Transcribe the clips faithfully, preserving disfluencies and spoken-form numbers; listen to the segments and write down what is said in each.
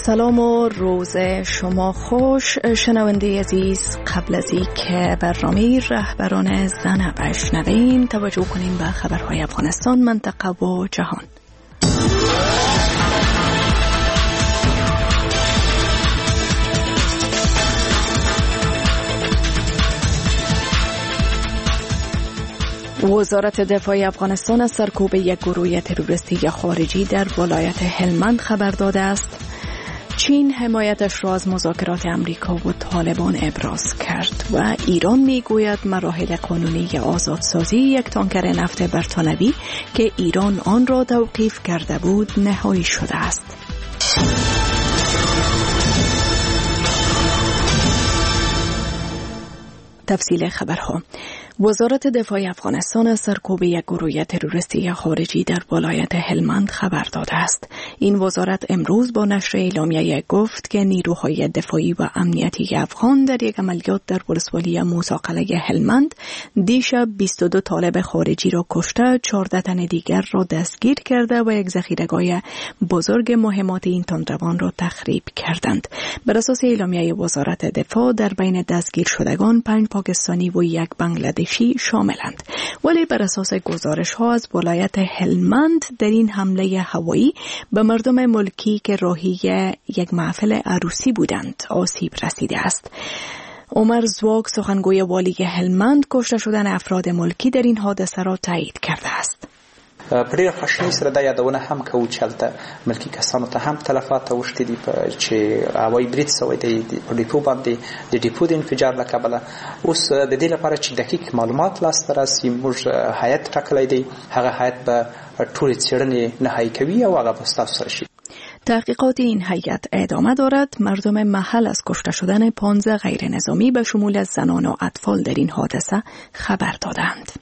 سلام و روز شما خوش شنونده عزیز. قبل از این که برنامه رهبران زن بشنویم توجه کنیم به خبرهای افغانستان، منطقه و جهان. وزارت دفاع افغانستان از سرکوب یک گروه تروریستی خارجی در ولایت هلمند خبر داده است. چین حمایتش را از مذاکرات امریکا و طالبان ابراز کرد و ایران میگوید مراحل قانونی آزادسازی یک تانکر نفت بریتانیایی که ایران آن را توقیف کرده بود نهایی شده است. تفصیل خبرها. وزارت دفاع افغانستان از سرکوب یک گروه تروریستی خارجی در ولایت هلمند خبر داده است. این وزارت امروز با نشر اعلامیه گفت که نیروهای دفاعی و امنیتی افغان در یک عملیات در ولسوالی موسی هلمند دیشب بیست و دو طالب خارجی را کشته، چهارده تن دیگر را دستگیر کرده و یک ذخیره‌گاه بزرگ مهمات این تندروان را تخریب کردند. بر اساس اعلامیه وزارت دفاع در بین دستگیر شدگان پنج پاکستانی و یک بنگلادشی شاملند. ولی بر اساس گزارش ها از ولایت هلمند در این حمله هوایی به مردم ملکی که راهی یک محفل عروسی بودند آسیب رسیده است. عمر زواگ سخنگوی والی هلمند کشته شدن افراد ملکی در این حادثه را تایید کرده است. په ډېر خوشحالۍ سره دا یادونه هم کوو چې هلته ملکي کسانو ته هم تلفات اوښتي دي چې هوایي برید سوی دی په ډیپو باندې د ډیپو د انفجار له کبله. اوس د دې لپاره چې دقیق معلومات لاسته راسي موږ هیئت ټاکلی دی، هغه هیئت به ټولې څېړنې نهایي کوي او هغه به ستاسو سره شي. تحقیقات این هیئت ادامه دارد. مردم محل از کشته شدن پانزده غیر نظامی به شمول از زنان و اطفال در این حادثه خبر دادند.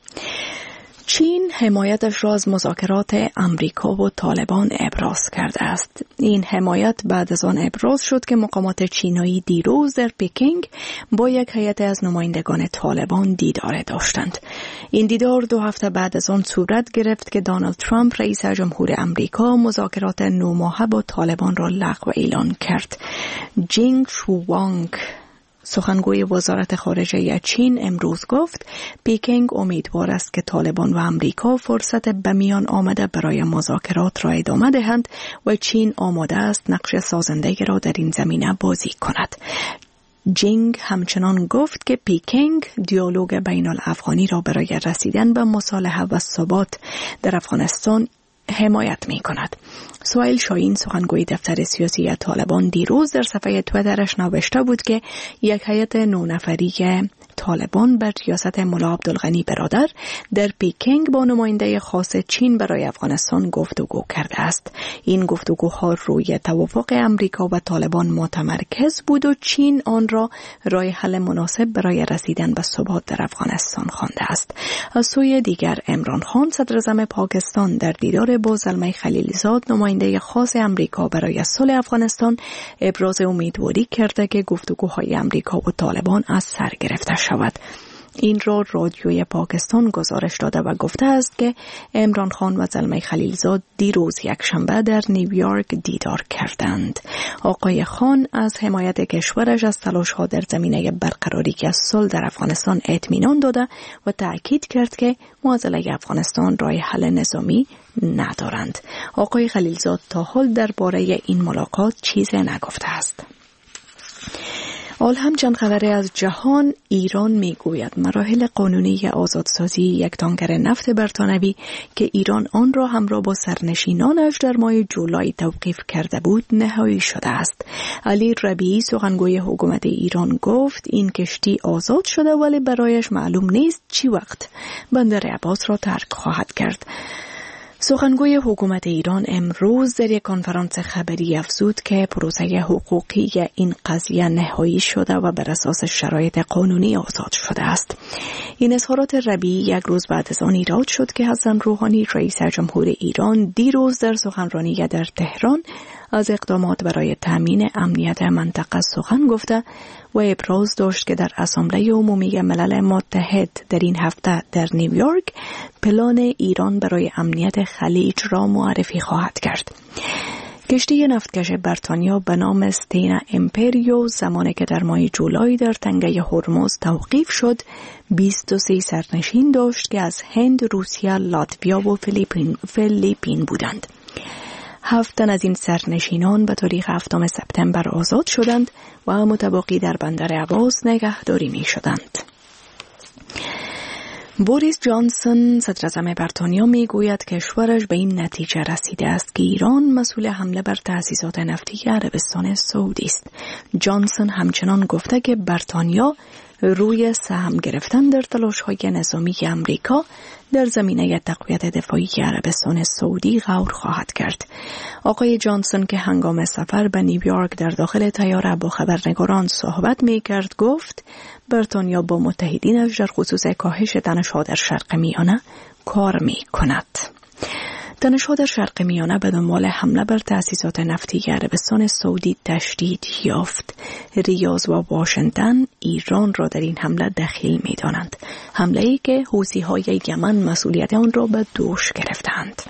چین حمایتش را از مذاکرات امریکا و طالبان ابراز کرده است. این حمایت بعد از آن ابراز شد که مقامات چینایی دیروز در پکینگ با یک هیئت از نمایندگان طالبان دیدار داشتند. این دیدار دو هفته بعد از آن صورت گرفت که دونالد ترامپ رئیس جمهور امریکا مذاکرات نو ماهه با طالبان را لغو اعلان کرد. جینگ شووانگ سخنگوی وزارت خارجه چین امروز گفت پکینگ امیدوار است که طالبان و امریکا فرصت به میان آمده برای مذاکرات را ادامه دهند و چین آماده است نقش سازنده را در این زمینه بازی کند. جینگ همچنان گفت که پکینگ دیالوگ بین الافغانی را برای رسیدن به مصالحه و ثبات در افغانستان حمایت می کند. سهیل شاهین سخنگوی دفتر سیاسی طالبان دیروز در صفحه تویترش نوشته بود که یک هیئت نه نفری طالبان بر ریاست ملا عبدالغنی برادر در پکینگ با نماینده خاص چین برای افغانستان گفتگو کرده است. این گفتگوها روی توافق امریکا و طالبان متمرکز بود و چین آن را راه حل مناسب برای رسیدن به ثبات در افغانستان خوانده است. از سوی دیگر عمران خان صدر اعظم پاکستان در دیدار با زلمه خلیلزاد نماینده خاص امریکا برای صلح افغانستان ابراز امیدواری کرده که گفتگوهای امریکا و طالبان از سر گرفته شود. این را رادیوی پاکستان گزارش داده و گفته است که عمران خان و زلمه خلیلزاد دیروز یک شنبه در نیویورک دیدار کردند. آقای خان از حمایت کشورش از تلاش‌ها در زمینه برقراری صلح در افغانستان اطمینان داده و تأکید کرد که معضله افغانستان راه حل نظامی ندارند. آقای خلیلزاد تا حال درباره این ملاقات چیزی نگفته است. حال هم چند خبری از جهان. ایران میگوید مراحل قانونی آزادسازی یک تانکر نفت بریتانیایی که ایران آن را همراه با سرنشینانش در ماه جولای توقیف کرده بود نهایی شده است. علی ربیعی سخنگوی حکومت ایران گفت این کشتی آزاد شده ولی برایش معلوم نیست چی وقت بندر عباس را ترک خواهد کرد. سخنگوی حکومت ایران امروز در یک کنفرانس خبری افزود که پروسه حقوقی این قضیه نهایی شده و بر اساس شرایط قانونی آزاد شده است. این اظهارات ربیعی یک روز بعد از آن ایراد شد که حسن روحانی رئیس جمهور ایران دیروز در سخنرانی در تهران از اقدامات برای تامین امنیت منطقه سخن گفته و ابراز داشت که در اسامبله عمومی ملل متحد در این هفته در نیویورک پلان ایران برای امنیت خلیج را معرفی خواهد کرد. کشتی نفتکش بریتانیا به نام استینا امپریو زمانی که در ماه جولای در تنگه هرمز توقیف شد بیست و سه سرنشین داشت که از هند، روسیه، لاتویا و فیلیپین, فیلیپین بودند. هفت تن از این سرنشینان به تاریخ هفتم سپتامبر آزاد شدند و متباقی در بندر عباس نگهداری می شدند. بوریس جانسون صدر اعظم بریتانیا می گوید که کشورش به این نتیجه رسیده است که ایران مسئول حمله بر تأسیسات نفتی عربستان سعودی است. جانسون همچنان گفته که بریتانیا روی سهم گرفتن در تلاش‌های نظامی امریکا در زمینه تقویت دفاعی عربستان سعودی غور خواهد کرد. آقای جانسون که هنگام سفر به نیویورک در داخل طیاره با خبرنگاران صحبت می کرد گفت بریتانیا با متحدینش در خصوص کاهش تنش‌ها در شرق میانه کار می کند. تنش‌ها در شرق میانه به دنبال حمله بر تأسیسات نفتی عربستان سعودی تشدید یافت. ریاض و واشنگتن ایران را در این حمله دخیل می‌دانند. حمله‌ای که حوثی‌های یمن مسئولیت آن را به دوش گرفتند.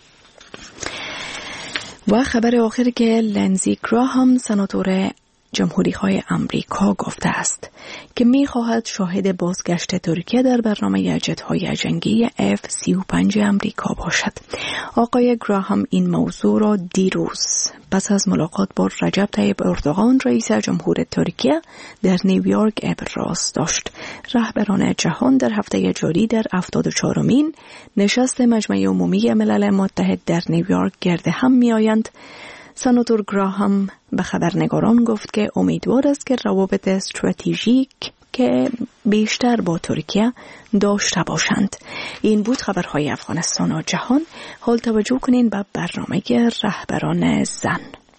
و خبر آخر که لنزی گراهام سناتور جمهوری‌خواه امریکا گفته است که می‌خواهد شاهد بازگشت ترکیه در برنامه جت‌های جنگی اف سی و پنج امریکا باشد. آقای گراهام این موضوع را دیروز پس از ملاقات با رجب طیب اردوغان رئیس جمهور ترکیه در نیویورک ابراز داشت. رهبران جهان در هفته جاری در هفتاد و چهارمین نشست مجمع عمومی ملل متحد در نیویورک گرد هم می‌آیند. سناتور گراهام به خبرنگاران گفت که امیدوار است که روابط استراتژیک که بیشتر با ترکیه داشته باشند. این بود خبرهای افغانستان و جهان. حال توجه کنین به برنامه رهبران زن.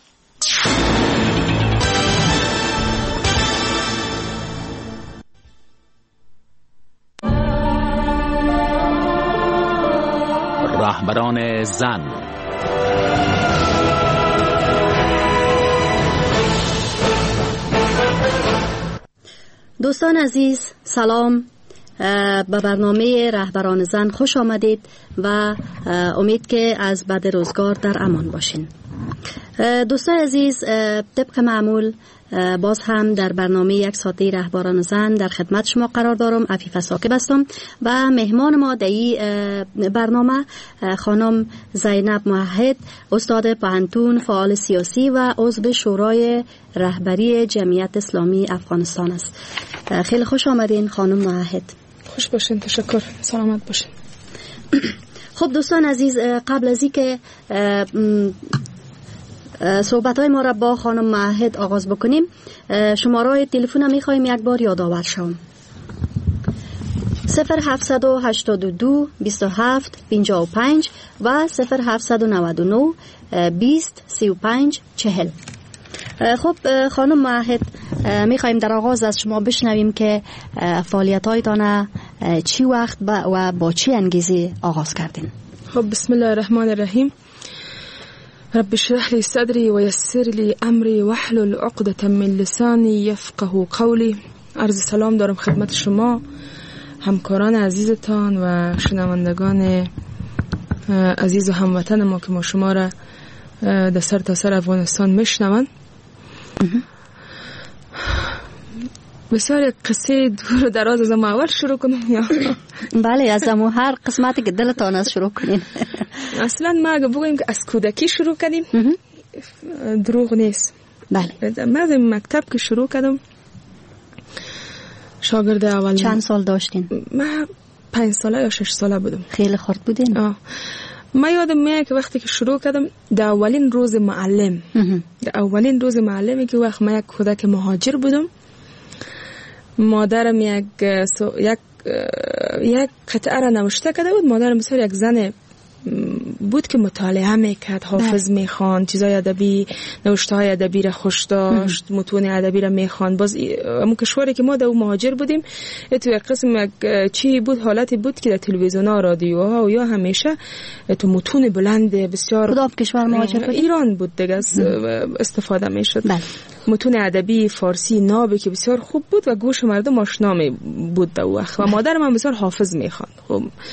رهبران زن. دوستان عزیز سلام، به برنامه رهبران زن خوش آمدید و امید که از بد روزگار در امان باشین. دوستان عزیز، طبق معمول باز هم در برنامه یک ساعته رهبران زن در خدمت شما قرار دارم. عفیفه ساکب هستم و مهمان ما در این برنامه خانم زینب موحد، استاد پوهنتون، فعال سیاسی و عضو شورای رهبری جمعیت اسلامی افغانستان است. خیلی خوش آمدین خانم موحد. خوش باشین، تشکر، سلامت باشین. خب دوستان عزیز، قبل از اینکه صحبت های ما را با خانم موحد آغاز بکنیم، شماره تلفن میخوایم یک بار یادآور شوم. صفر هفتصد و هشتاد و دو بیست و هفت پنجاه و پنج و صفر هفتصد و نود و نه بیست سی و پنج چهل. خب خانم موحد، میخوایم در آغاز از شما بشنویم که فعالیت هایتان چی وقت و با چی انگیزه آغاز کردین؟ خب بسم الله الرحمن الرحیم. رب اشرح لي صدري ويسر لي امري واحلل عقدة من لساني يفقهوا قولي. عرض سلام دارم خدمت شما، همکاران عزیزتان و شنوندگان عزیز و هموطن ما که ما شما را در سر تا سر افغانستان میشنوند. بسیار قصه دور و دراز از ما اول شروع کنم یا؟ بله، از امو هر قسمتی که دلتان از شروع کنیم. اصلا ما اگه بگویم که از کودکی شروع کردیم دروغ نیست. بله، من از مکتب که شروع کردم شاگرد اول. چند سال داشتین؟ من پنج ساله یا شش ساله بودم. خیلی خرد بودین؟ آه. من یادم میاد که وقتی که شروع کردم در اولین روز معلم در اولین روز معلمی که وقت من یک کودک مهاجر بودم، مادرم یک یک یک قطعه را نوشته کرده بود. مادرم بسیار یک زن بود که مطالعه میکرد، حافظ میخواند، چیزای ادبی، نوشته های ادبی را خوش داشت، متون ادبی را میخواند. باز اون کشوری که ما در اون مهاجر بودیم تو یک قسم چی بود، حالتی بود که در تلویزیون ها، رادیوها و یا همیشه تو متون بلند بسیار. کدام کشور مهاجر بود؟ ایران بود دیگه، استفاده میشد. متون ادبی فارسی نابی که بسیار خوب بود و گوش مردم آشنا بود در وقت. و مادرم هم بسیار حافظ میخواند. خب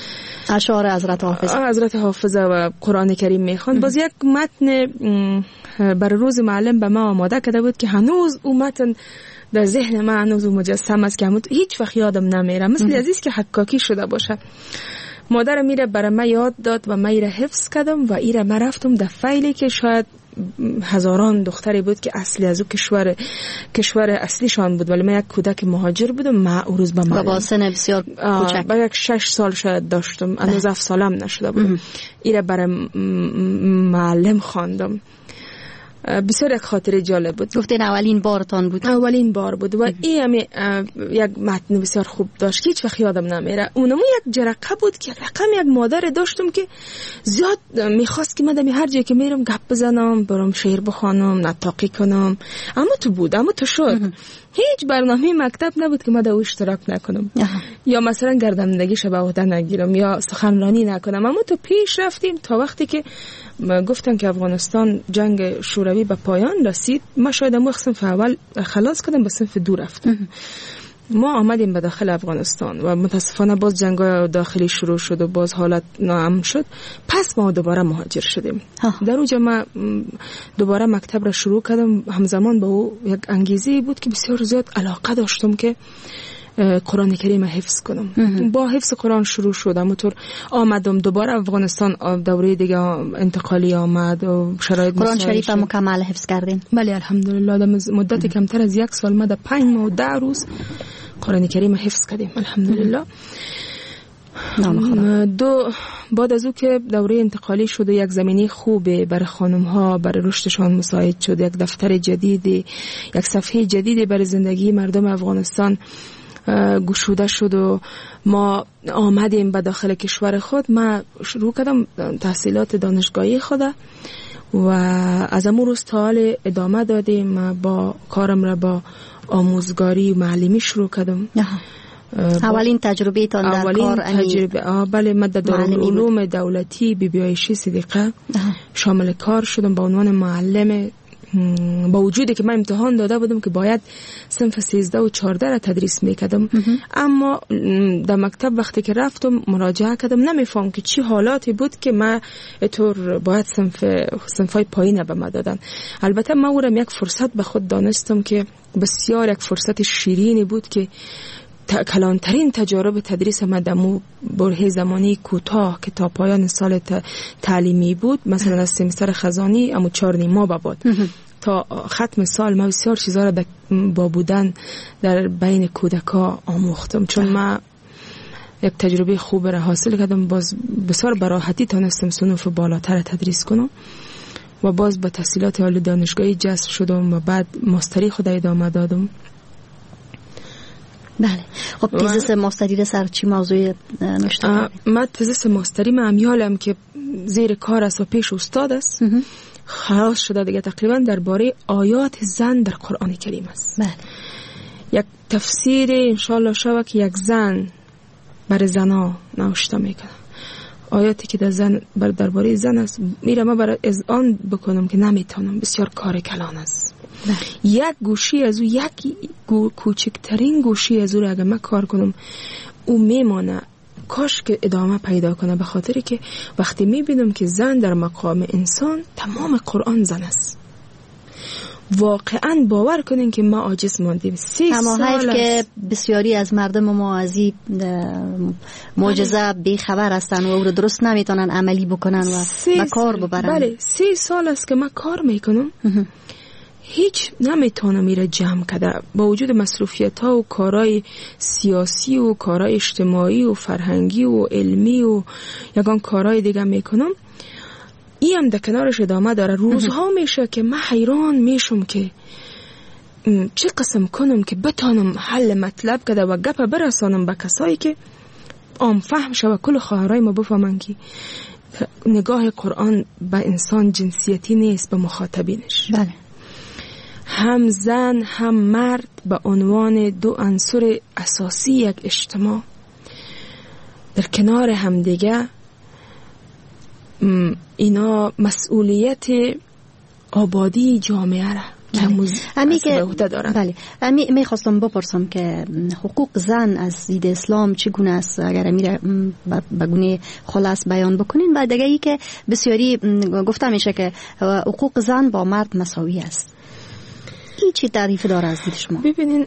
اشعار حضرت حافظ حضرت حافظ و قرآن کریم میخوان. باز یک متن برای روز معلم به ما آماده کرده بود که هنوز اون متن در ذهن من هنوز مجسم است که هیچ وقت یادم نمیره، مثل عزیز که حکاکی شده باشه. مادر میره برای من یاد داد و من ایره حفظ کردم و ایره من رفتم در فیلی که شاید هزاران دختری بود که اصلی از او کشور کشور اصلیشان بود، ولی من یک کودک مهاجر بودم. من اون روز به معلم با سن بسیار کوچک با یک شش سال شاید داشتم، هنوز هفت سالم نشده بودم. ایره برای معلم خواندم. بسیار یک خاطره جالب بود. گفتین اولین بارتان بود؟ اولین بار بود و این همی یک متن بسیار خوب داشت که هیچ وقت یادم نمیره. اونمو یک جرقه بود که رقم یک مادر داشتم که زیاد میخواست که من دمی هر جایی که میرم گپ بزنم، برم شعر بخوانم، نطاقی کنم. اما تو بود، اما تو شد. هیچ برنامه مکتب نبود که من در اشتراک نکنم یا مثلا گردنندگی به عهده نگیرم یا سخنرانی نکنم. اما تو پیش رفتیم تا وقتی که گفتن که افغانستان جنگ شوروی به پایان رسید. ما شاید امو صنف اول خلاص کردم، به صنف دو رفتم. ما آمدیم به داخل افغانستان و متاسفانه باز جنگ داخلی شروع شد و باز حالت ناامن شد. پس ما دوباره مهاجر شدیم. در اونجا ما دوباره مکتب را شروع کردم. همزمان با او یک انگیزه بود که بسیار زیاد علاقه داشتم که قرآن کریم حفظ کنم. با حفظ قرآن شروع شد. همونطور آمدم دوباره افغانستان، دوره دیگه انتقالی آمد و شرایط قرآن شریف مکمل حفظ کردین؟ بله الحمدلله. در مدت کمتر از یک سال ما در پنج ماه و ده روز قرآن کریم حفظ کردیم الحمدلله. دو بعد از او که دوره انتقالی شد و یک زمینی خوبه برای خانم ها برای رشدشان مساعد شد، یک دفتر جدیدی، یک صفحه جدیدی برای زندگی مردم افغانستان گشوده شد و ما آمدیم به داخل کشور خود. ما شروع کردم تحصیلات دانشگاهی خود و از امون روز تا حال ادامه دادیم. با کارم را با آموزگاری و معلمی شروع کردم. اولین تجربه تان در اولین کار تجربه آه بله من در دارالعلوم دولتی بی بی عایشه صدیقه شامل کار شدم به عنوان معلم. با وجودی که من امتحان داده بودم که باید صنف سیزده و چهارده را تدریس میکردم، اما در مکتب وقتی که رفتم مراجعه کردم نمیفهم که چی حالاتی بود که من طور باید صنف صنفای پایین به من دادن. البته من اورم یک فرصت به خود دانستم که بسیار یک فرصت شیرینی بود که کلانترین تجارب تدریس من دمو برهه زمانی کوتاه که تا پایان سال تعلیمی بود، مثلا از سمستر خزانی اما چهار نیم ماه بعد تا ختم سال ما بسیار چیزا را با بودن در بین کودکا آموختم. چون من یک تجربه خوب را حاصل کردم، باز بسیار براحتی تانستم صنوف بالاتر تدریس کنم و باز به تحصیلات عالی دانشگاهی جذب شدم و بعد ماستری خود ادامه دادم. بله. خب تزیس ماستری را سر چی موضوع نوشته کردین؟ من تزیس ماستری من امیالم که زیر کار است و پیش استاد است، خلاص شده دیگه تقریبا درباره آیات زن در قرآن کریم است. بله. یک تفسیر انشالله شود که یک زن برای زنا نوشته میکنه، آیاتی که در زن بر درباره زن است. میرم من برای از آن بکنم که نمیتونم، بسیار کار کلان است. بله. یک گوشی از او، یک گو کوچکترین گوشی از او را اگر من کار کنم او میمانه، کاش که ادامه پیدا کنه. به خاطر که وقتی میبینم که زن در مقام انسان، تمام قرآن زن است. واقعا باور کنین که ما عاجز ماندیم. اما حیف که بسیاری از مردم ما از این معجزه بی خبر هستن و او رو درست نمیتونن عملی بکنن و به کار ببرن. بله سه سال است که من کار میکنم، هیچ نمیتونم میره جمع کده. با وجود مصروفیت ها و کارهای سیاسی و کارهای اجتماعی و فرهنگی و علمی و یگان کارهای دیگه میکنم، این هم در کنارش ادامه داره. روزها میشه که من حیران میشم که چه قسم کنم که بتانم حل مطلب کده و گپ برسانم به کسایی که عام فهم شد و کل خواهرای ما بفهمن که نگاه قرآن به انسان جنسیتی نیست، به مخاطبینش. بله. هم زن هم مرد به عنوان دو عنصر اساسی یک اجتماع در کنار هم دیگه، اینا مسئولیت آبادی جامعه را امی که بله امی میخواستم بپرسم که حقوق زن از دید اسلام چگونه است، اگر امیر بگونه خلاص بیان بکنین. و دیگه ای که بسیاری گفته میشه که حقوق زن با مرد مساوی است، این چی تعریف داره از دید شما؟ ببینین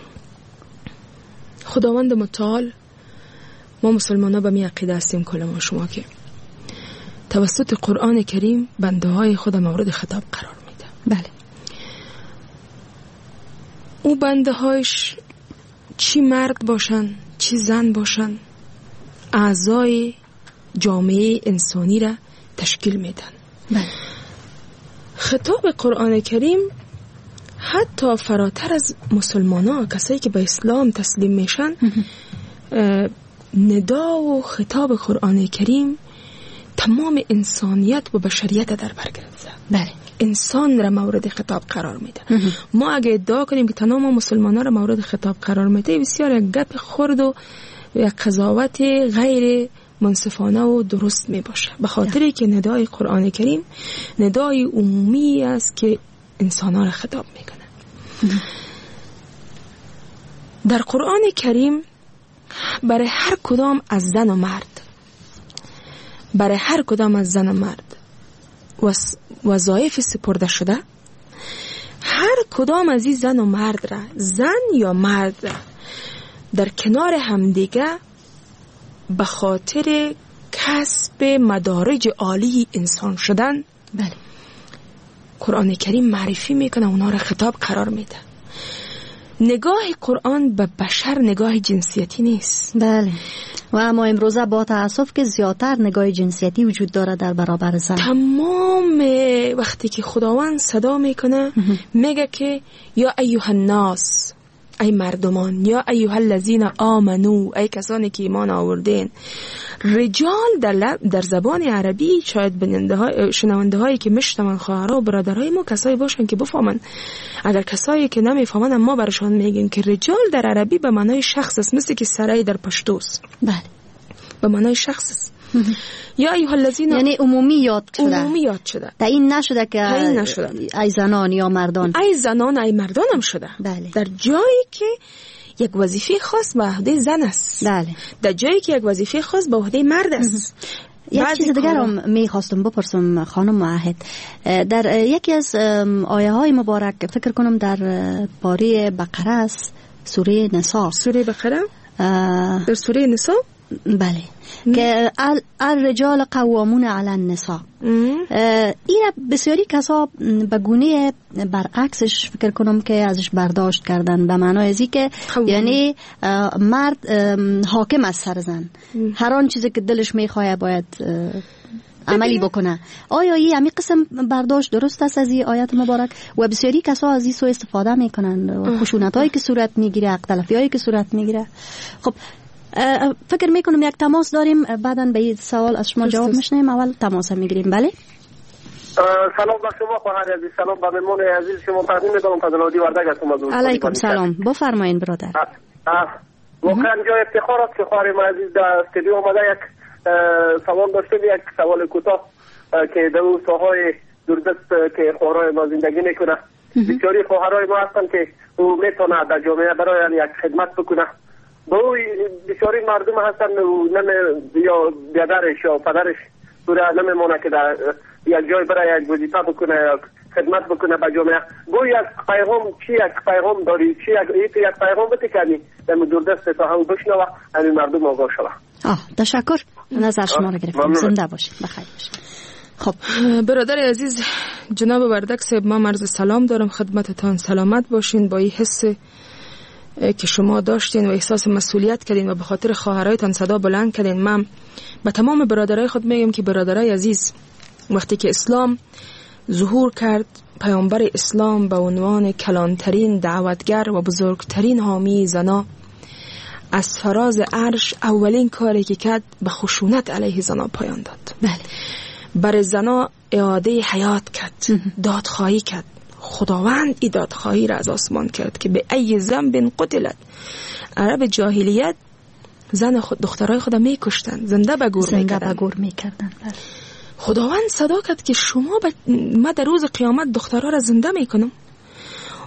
خداوند متعال، ما مسلمان ها به می عقیده هستیم کل ما شما که توسط قرآن کریم بنده های خود مورد خطاب قرار میده. بله. او بنده هایش چی مرد باشن چی زن باشن اعضای جامعه انسانی را تشکیل میدن. بله. خطاب قرآن کریم حتی فراتر از مسلمان ها، کسایی که به اسلام تسلیم میشن، ندا و خطاب قرآن کریم تمام انسانیت و بشریت در بر گرفته. بله. انسان را مورد خطاب قرار میده. ما اگه ادعا کنیم که تمام مسلمان ها را مورد خطاب قرار میده، بسیار یک گپ خرد و یک قضاوت غیر منصفانه و درست می باشه، به خاطری که ندای قرآن کریم ندای عمومی است که انسان ها را خطاب میکنه. در قرآن کریم برای هر کدام از زن و مرد برای هر کدام از زن و مرد وظایف سپرده شده. هر کدام از این زن و مرد را، زن یا مرد را، در کنار همدیگه به خاطر کسب مدارج عالی انسان شدن، بله، قرآن کریم معرفی میکنه، اونا را خطاب قرار میده. نگاه قرآن به بشر نگاه جنسیتی نیست. بله. و اما امروزه با تأسف که زیادتر نگاه جنسیتی وجود داره در برابر زن. تمام وقتی که خداوند صدا میکنه میگه که یا ایها الناس، ای مردمان، یا ایها الذین آمنو، ای کسانی که ایمان آوردین. رجال در, در زبان عربی شاید شنونده هایی که مشتمن خواهرها و برادرهای ما کسایی باشن که بفهمن. اگر کسایی که نمیفهمن ما برشان میگیم که رجال در عربی به معنای شخص است، مثل که سرای در پشتوست. بله، به معنای شخص است. یا ایها الذین، یعنی عمومی یاد شده. عمومی یاد شده. در این نشده که این نشده. ای زنان یا مردان. ای زنان ای مردان هم شده. بله. در جایی که یک وظیفه خاص به عهده زن است. بله. در جایی که یک وظیفه خاص به عهده مرد است. یک چیز دیگر هم میخواستم بپرسم خانم معهد. در یکی از آیه های مبارک فکر کنم در پاره بقره است، سوره نساء. سوره بقره؟ در سوره نساء؟ بله. که الرجال قوامون علی النساء. این بسیاری کسا به گونه برعکسش فکر کنم که ازش برداشت کردن، به معنای ازی که یعنی مرد حاکم از سر زن، هر آن چیزی که دلش میخواه باید عملی بکنه. آیا این همی قسم برداشت درست است از این آیت مبارک؟ و بسیاری کسا از این سو استفاده میکنن، خشونت هایی که صورت میگیره، اختلافی هایی که صورت میگیره. خب فکر میکنم یک تماس داریم، بعداً به این سوال از شما جواب میشنیم. اول تماس میگیریم. بله. سلام بر شما خواهر عزیز، سلام به مهمان عزیز شما تقدیم میکنم. فضل‌الدی وردگ هستم. علیکم سلام، بفرمایید برادر. واقعا جای افتخار است که خواهر ما عزیز در استودیو آمده. یک سوال داشتیم، یک سوال کوتاه که در اون ساحای دوردست که خواهرای ما زندگی میکنه. بسیاری خواهرای ما هستن که او میتونه در جامعه برای یک خدمت بکنه. با او بسیاری مردم هستن نمی یا بیادرش یا پدرش دوره نمیمونه که در یک جای برای یک وظیفه بکنه یا خدمت بکنه به جامعه. گوی یک پیغام چی یک پیغام داری، چی یک یک پیغام بده کنی در دوردست تا هم بشنوه همین مردم آگاه شوه. آه تشکر، نظر شما رو گرفتم. زنده باشید، بخیر باشید. خب برادر عزیز جناب وردگ صاحب، من عرض سلام دارم خدمتتان. سلامت باشین با این حس که شما داشتین و احساس مسئولیت کردین و به خاطر خواهرایتان صدا بلند کردین. من به تمام برادرای خود میگم که برادرای عزیز، وقتی که اسلام ظهور کرد، پیامبر اسلام به عنوان کلانترین دعوتگر و بزرگترین حامی زنا از فراز عرش اولین کاری که کرد به خشونت علیه زنا پایان داد. بله. برای زنا اعاده حیات کرد، دادخواهی کرد. خداوند ای دادخواهی را از آسمان کرد که به ای ذنب قتلت. عرب جاهلیت زن خود دخترای خود میکشتن، زنده به گور میکردن. میکردن. خداوند صدا کرد که شما ب... ما در روز قیامت دخترها را زنده میکنم.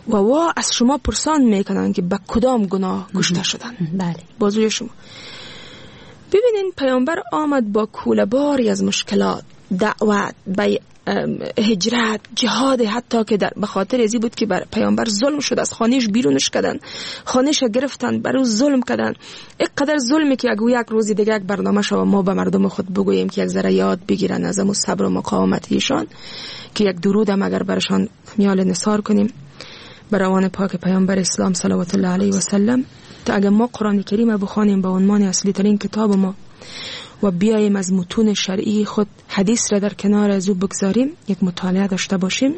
و وا از شما پرسان میکنن که به کدام گناه کشته شدن. بله. بازوی شما ببینین پیامبر آمد با کوله باری از مشکلات، دعوت، هجرت، جهاد، حتی که در بخاطر ازی بود که بر پیامبر ظلم شد، از خانهش بیرونش کردن، خانهش گرفتن، برای ظلم کردن. اینقدر ظلمی که اگه یک روزی دیگه یک برنامه شو ما به مردم خود بگوییم که یک ذره یاد بگیرن از اون صبر و مقاومت ایشان، که یک درود هم اگر برشان میال نثار کنیم بر روان پاک پیامبر اسلام صلوات الله علیه و سلم، تا اگر ما قرآن کریم بخوانیم به عنوان اصلی ترین کتاب ما و بیاییم از متون شرعی خود حدیث را در کنار از او بگذاریم، یک مطالعه داشته باشیم.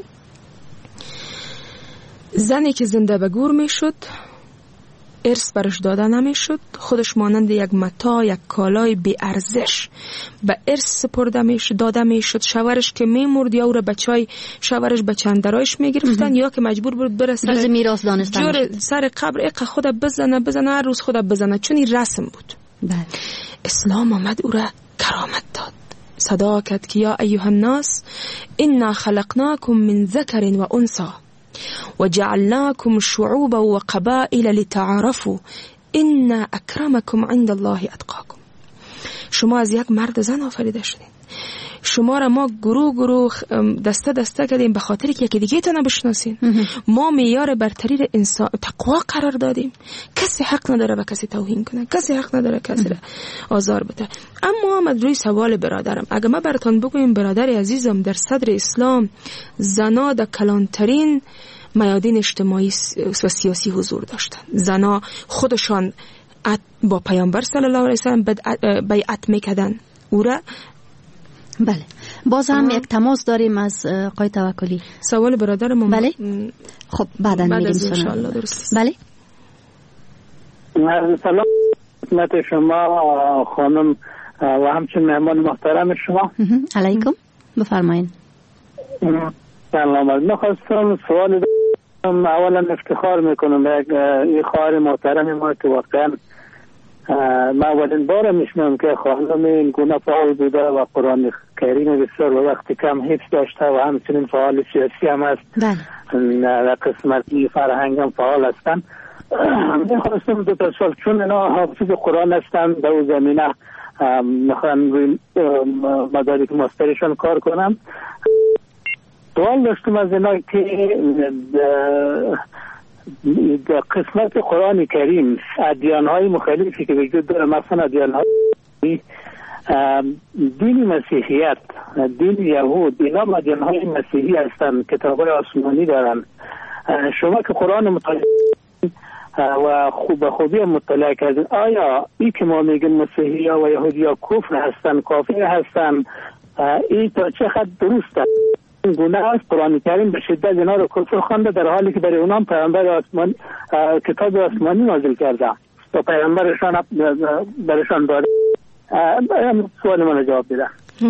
زنی که زنده به گور می شد، ارث برش داده نمی شد، خودش مانند یک متاع، یک کالای بی ارزش به ارث سپرده می شد، داده می شد. شوهرش که می مرد یا او را بچای شوهرش به چندرایش می گرفتن، یا که مجبور بود بره سر جز میراث دانستن جور سر قبر اقا خود بزنه بزنه هر روز خود بزنه، چون این رسم بود. بله. اسلام آمد او را کرامت داد، صدا کرد که یا ایها الناس انا خلقناکم من ذکر و انثى و جعلناکم شعوبا و قبائل لتعارفوا ان اکرمکم عند الله اتقاکم. شما از یک مرد زن آفریده شدین، شما را ما گروه گروه دسته دسته کردیم به خاطر که یکی دیگه تا نبشناسین. ما معیار برتری انسان تقوا قرار دادیم. کسی حق نداره به کسی توهین کنه، کسی حق نداره کسی را آزار بده. اما آمد روی سوال برادرم، اگه ما براتون بگویم برادر عزیزم، در صدر اسلام زنا در کلانترین میادین اجتماعی و سیاسی حضور داشتن. زنا خودشان با پیامبر صلی الله علیه و سلم بیعت میکردن او را. بله. باز هم یک تماس داریم از آقای توکلی. سوال برادرم. بله. خب بعدا بعد میریم ان شاء الله. درست. بله. سلام خدمت شما خانم و همچنین مهمان محترم شما. علیکم. بفرمایید. سلام. می‌خواستم سوال دارم. اولا افتخار میکنم به این خواهر محترم ما که واقعا ما اولین بار میشنم که خانم این گونه فعال بوده و قرآن کریم بسیار و وقتی کم حفظ داشته و همچنین فعال سیاسی هم است. در قسمتی فرهنگ هم فعال هستن. میخواستم دو تا سوال، چون اینا حافظ قرآن هستن در اون زمینه میخوان روی مدارک ماسترشون کار کنم. سوال داشتم از اینا که در قسمت قرآن کریم ادیان‌های مختلفی که وجود داره، مثلا ادیان‌های دین مسیحیت، دین یهود، اینا ادیان‌های مسیحی هستند، کتاب‌های آسمانی دارن. شما که قرآن مطالعه و خوب خوبی مطالعه کردین، آیا این که ما میگیم مسیحی و یهودی ها کفر هستن، کافر هستن، این تا چه حد درسته؟ این گونه است قرآن کریم به شدت اینا رو کفر خوانده، در حالی که برای اونام پیامبر آسمان کتاب آسمانی نازل کرده و پیامبرشان برشان داده. سوال من جواب بده.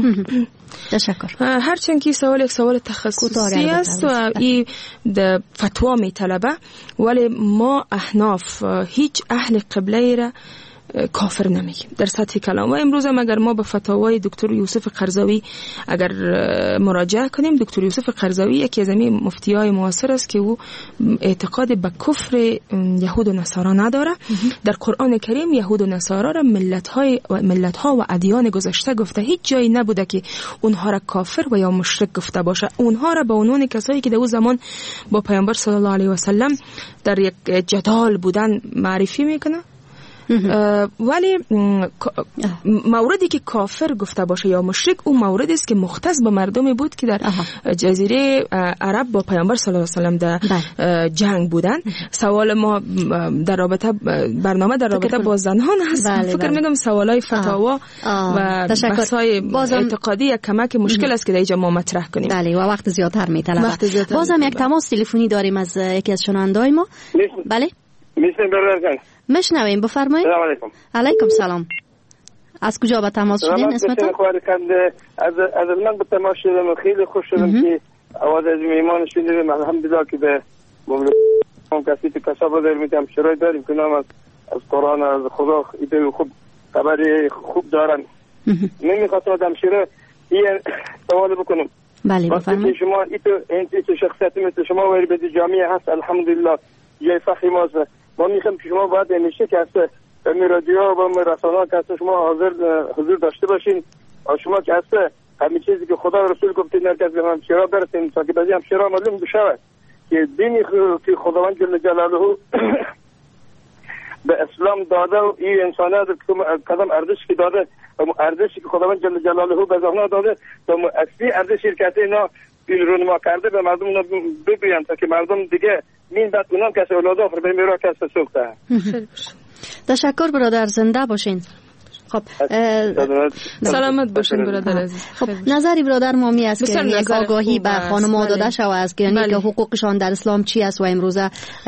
تشکر. هرچند که سوال یک سوال تخصصی است و این فتوا می طلبه، ولی ما احناف هیچ اهل قبله را کافر نمیگیم در سطح کلام. و امروز هم اگر ما به فتاوای دکتر یوسف قرضاوی اگر مراجعه کنیم، دکتر یوسف قرضاوی یکی از همین مفتیای معاصر است که او اعتقاد به کفر یهود و نصارا نداره. در قرآن کریم یهود و نصارا را ملت‌های و ملت‌ها و ادیان گذشته گفته، هیچ جایی نبوده که اونها را کافر و یا مشرک گفته باشه. اونها را به عنوان کسایی که در اون زمان با پیامبر صلی الله علیه و سلم در یک جدال بودن معرفی میکنه. ولی موردی که کافر گفته باشه یا مشرک، اون موردی است که مختص به مردمی بود که در جزیره عرب با پیامبر صلی الله علیه و سلم در جنگ بودن. سوال ما در رابطه برنامه در رابطه با زنان هست. بله فکر بله. میگم سوالای فتاوا و بحث‌های اعتقادی یک کمک مشکل است که در اینجا ما مطرح کنیم. بله و وقت زیادتر میطلبه. بازم یک تماس تلفنی داریم از یکی از شنونده‌های ما. بله میشنم برادر. مشنویم، بفرمایید. سلام علیکم. علیکم سلام. از کجا به تماس شدین اسمتون؟ از از من به تماس شدم، خیلی خوش شدم که آواز از میمان شنیدم. الحمدلله که به مملکت کسی که کسب داریم میتونم شرایط داریم که نام از از قرآن از خدا ایده خوب خبری خوب دارن. من میخواستم دمشیره یه سوال بکنم. بله بفرمایید. شما این تو شخصیت مثل شما ولی به جامعه هست الحمدلله جای فخری ماست. ما میخوام که شما باید همیشه که هست به رادیو و رسانه‌ها که هست شما حاضر حضور داشته باشین. شما که هست همین چیزی که خدا و رسول گفتین در کسی هم شرا برسیم تا که بعضی هم شرا معلوم بشه که دینی که خداوند جل جلاله به اسلام داده و این انسانیت کدام ارزشی که داده و ارزشی که خداوند جل جلاله به زحمت داده تا اصلی ارزش شرکت اینا رونما کرده به مردم اینا بگویند تا که مردم دیگه مین بعد اونام کسی اولادا فر به میرا کسی سوخته. تشکر برادر، زنده باشین. خب سلامت باشین برادر عزیز. خب نظری برادر مامی است که یک آگاهی به خانم‌ها داده شده است که یعنی که حقوقشان در اسلام چی است و امروزه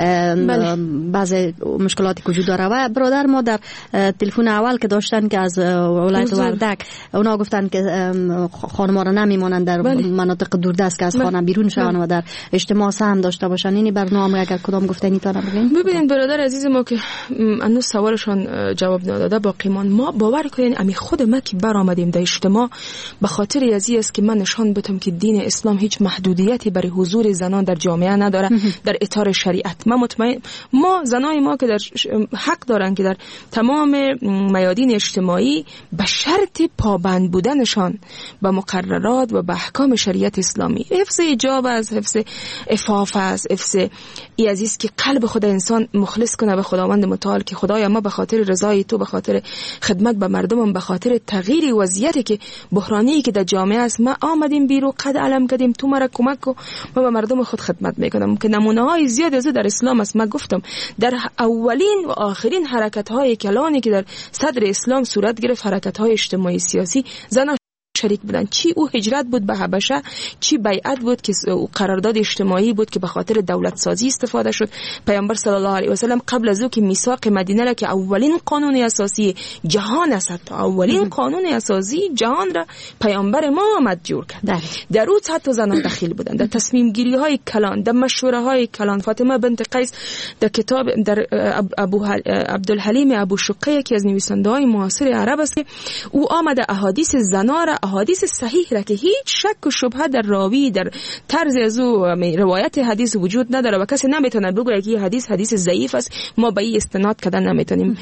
بعض مشکلاتی وجود داره. و برادر ما در تلفن اول که داشتن که از ولایت وردک اونا گفتن که خانم‌ها را نمیمونن در مناطق دوردست که از خانه بیرون شون و در اجتماع سهم داشته باشن. این برنامه اگر کدام گفتنی تا بگین؟ ببینید برادر عزیز ما که هنوز سوالشان جواب نداده باقیمان ما باور کنین امی خود ما که بر آمدیم در اجتماع به خاطر ازی است که من نشان بدم که دین اسلام هیچ محدودیتی برای حضور زنان در جامعه نداره در اطار شریعت. ما مطمئن ما زنای ما که در حق دارن که در تمام میادین اجتماعی به شرط پابند بودنشان به مقررات و به احکام شریعت اسلامی، حفظ حجاب است، حفظ عفاف است، حفظ ای عزیز که قلب خود انسان مخلص کنه به خداوند متعال که خدایا ما به خاطر رضای تو، به خاطر خدمت به مردمم، به خاطر تغییر وضعیتی که بحرانی که در جامعه است ما آمدیم بیرون قد علم کردیم تو مرا کمک کو ما به مردم خود خدمت میکنم که نمونه های زیاد از در اسلام است. ما گفتم در اولین و آخرین حرکت های کلانی که در صدر اسلام صورت گرفت حرکت های اجتماعی سیاسی زنان شریک بودن. چی او هجرت بود به حبشه، چی بیعت بود که قرارداد اجتماعی بود که به خاطر دولت سازی استفاده شد. پیامبر صلی الله علیه و سلم قبل از او که میثاق مدینه را که اولین قانون اساسی جهان است، اولین قانون اساسی جهان را پیامبر ما آمد جور کرد. در, در او صد تا زنان دخیل بودند در تصمیم گیری های کلان، در مشوره های کلان. فاطمه بنت قیس در کتاب در ابو عبدالحلیم ابو شقیه که از نویسنده های معاصر عرب است که او آمده احادیث زنا را، احادیث صحیح را که هیچ شک و شبهه در راوی در طرز از او روایت حدیث وجود نداره و کسی نمیتونه بگه که حدیث حدیث ضعیف است ما به این استناد کردن نمیتونیم.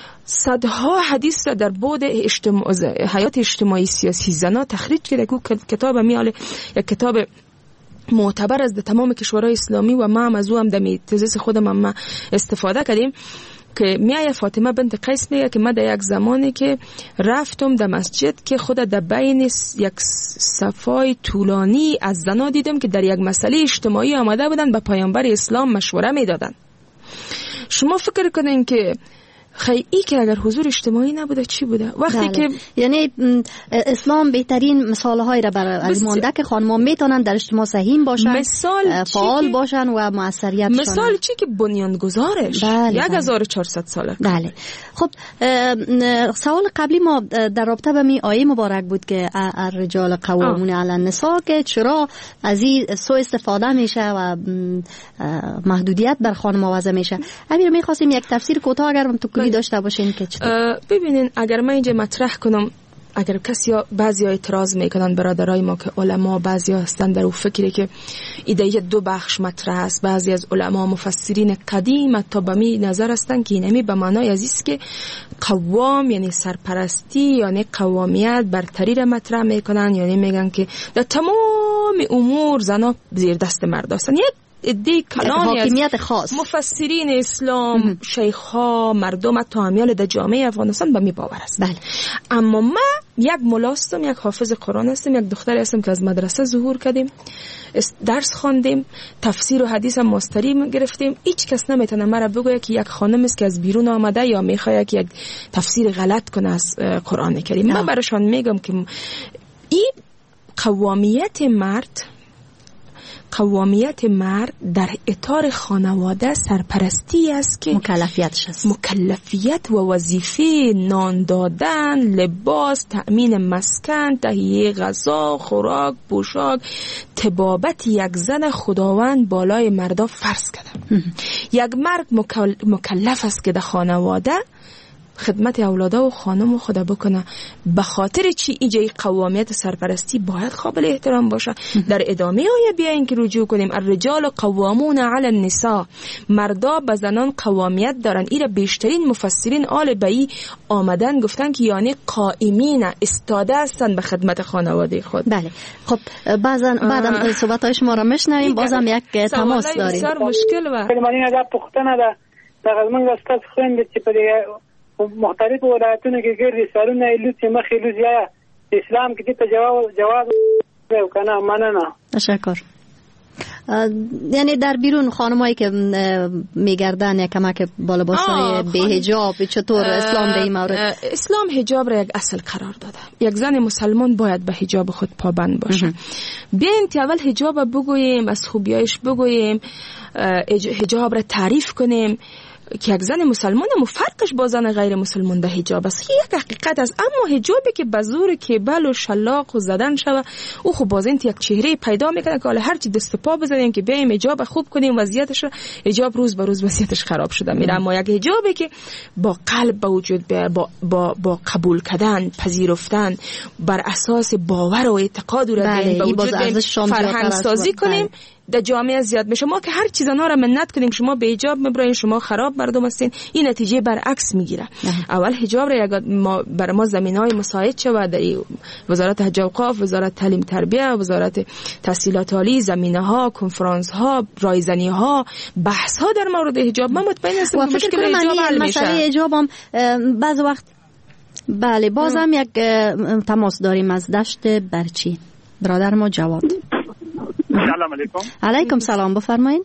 صدها حدیث را در بعد اجتماع حیات اجتماعی سیاسی زنا تخریج کرده که کتاب میاله یک کتاب معتبر از تمام کشورهای اسلامی و ما هم از او هم در تزیس خودم هم استفاده کردیم که میایه فاطمه بنت قیس میگه که من در یک زمانی که رفتم در مسجد که خود در بین یک صفای طولانی از زنا دیدم که در یک مسئله اجتماعی آمده بودن به پیامبر اسلام مشوره میدادن. شما فکر کنین که خیلی که اگر حضور اجتماعی نبوده چی بوده؟ وقتی بله. که یعنی اسلام بهترین مثال های را برای از مانده که خانم‌ها میتونن در اجتماع سهیم باشن، مثال فعال باشن و موثریت مثال چی که بنیانگذارش بله. یک هزار و چهارصد ساله. بله. خب سوال قبلی ما در رابطه به می آیه مبارک بود که الرجال قوامون علی النساء که چرا از این سوء استفاده میشه و محدودیت بر خانم‌ها وضع میشه. همین می‌خواستیم یک تفسیر کوتاه اگر تو داشته باشین که چطور؟ ببینین اگر من اینجا مطرح کنم، اگر کسی ها بعضی ها اعتراض میکنن برادرای ما که علما بعضی ها هستن در اون فکری که ایده دو بخش مطرح است. بعضی از علما مفسرین قدیم تا به می نظر هستن که اینمی به معنای عزیز که قوام یعنی سرپرستی یعنی قوامیت برتری را مطرح میکنن، یعنی میگن که در تمام امور زنا زیر دست مرد هستن. یک ادعای کلانی حاکمیت خاص مفسرین اسلام، شیخ‌ها، مردم تامیال در جامعه افغانستان به می باور است. بله. اما من یک ملاستم، یک حافظ قرآن هستم، یک دختری هستم که از مدرسه ظهور کردیم، درس خواندیم، تفسیر و حدیث هم ماستری گرفتیم. هیچ کس نمیتونه مرا بگه که یک خانم است که از بیرون آمده یا میخواد که یک تفسیر غلط کنه از قرآن کریم. من براشون میگم که این قوامیت مرد قوامیت مرد در اطار خانواده سرپرستی است که مکلفیتش است. مکلفیت و وظیفه نان دادن، لباس، تأمین مسکن، تهیه غذا، خوراک، پوشاک، طبابت یک زن خداوند بالای مردا فرض کرده. یک مرد مکلف است که در خانواده خدمت اولادا و خانم و خدا بکنه. به خاطر چی اینجای قوامیت سرپرستی باید قابل احترام باشه. در ادامه آیه بیاین که رجوع کنیم الرجال قوامون علی النساء، مردا به زنان قوامیت دارن. این بیشترین مفسرین آل بیی آمدن گفتن که یعنی قائمین، استاده هستن به خدمت خانواده خود. بله خب بعضا بعدم صحبت‌های شما را میشنویم، بازم یک تماس داریم. بسیار مشکل و من اگر پختنه ده در من استاد خوند چې په مختلف ولایتونو کې ګرځي سرونه لوڅي مخې لوځي اسلام کې ته جواب جواب وکنه مننه. تشکر. یعنی در بیرون خانمایی که میگردن یا کمک با لباسای به حجاب چطور اسلام به این مورد؟ اسلام حجاب را یک اصل قرار داده. یک زن مسلمان باید به حجاب خود پابند باشه. بیاین که اول حجاب بگوییم، از خوبیایش بگوییم، حجاب را تعریف کنیم که یک زن مسلمان هم فرقش با زن غیر مسلمان به حجاب است. یک حقیقت است. اما حجابی که به زور کبل و شلاق و زدن شوه او خب باز این یک چهره پیدا میکنه که حالا هر چی دست پا بزنیم که بیایم حجاب خوب کنیم وضعیتش حجاب روز به روز وضعیتش خراب شده میره. اما یک حجابی که با قلب به وجود بیاره، با با با قبول کردن، پذیرفتن، بر اساس باور و اعتقاد و به وجود فرهنگ سازی کنیم در جامعه زیاد میشه. ما که هر چیز اونها را منت کنیم شما به حجاب میبرین، شما خراب مردم هستین، این نتیجه برعکس میگیره. اول حجاب را ما بر ما زمینهای مساعد شود در وزارت حج و اوقاف، وزارت تعلیم تربیه، وزارت تحصیلات عالی، زمینه ها، کنفرانس ها، رایزنی ها، بحث ها در مورد حجاب. ما مطمئن هستم که مشکل حجاب حل میشه. مسئله حجاب هم بعض وقت بله بازم یک تماس داریم از دشت برچی. برادر ما جواد. سلام علیکم. علیکم سلام، بفرمایید.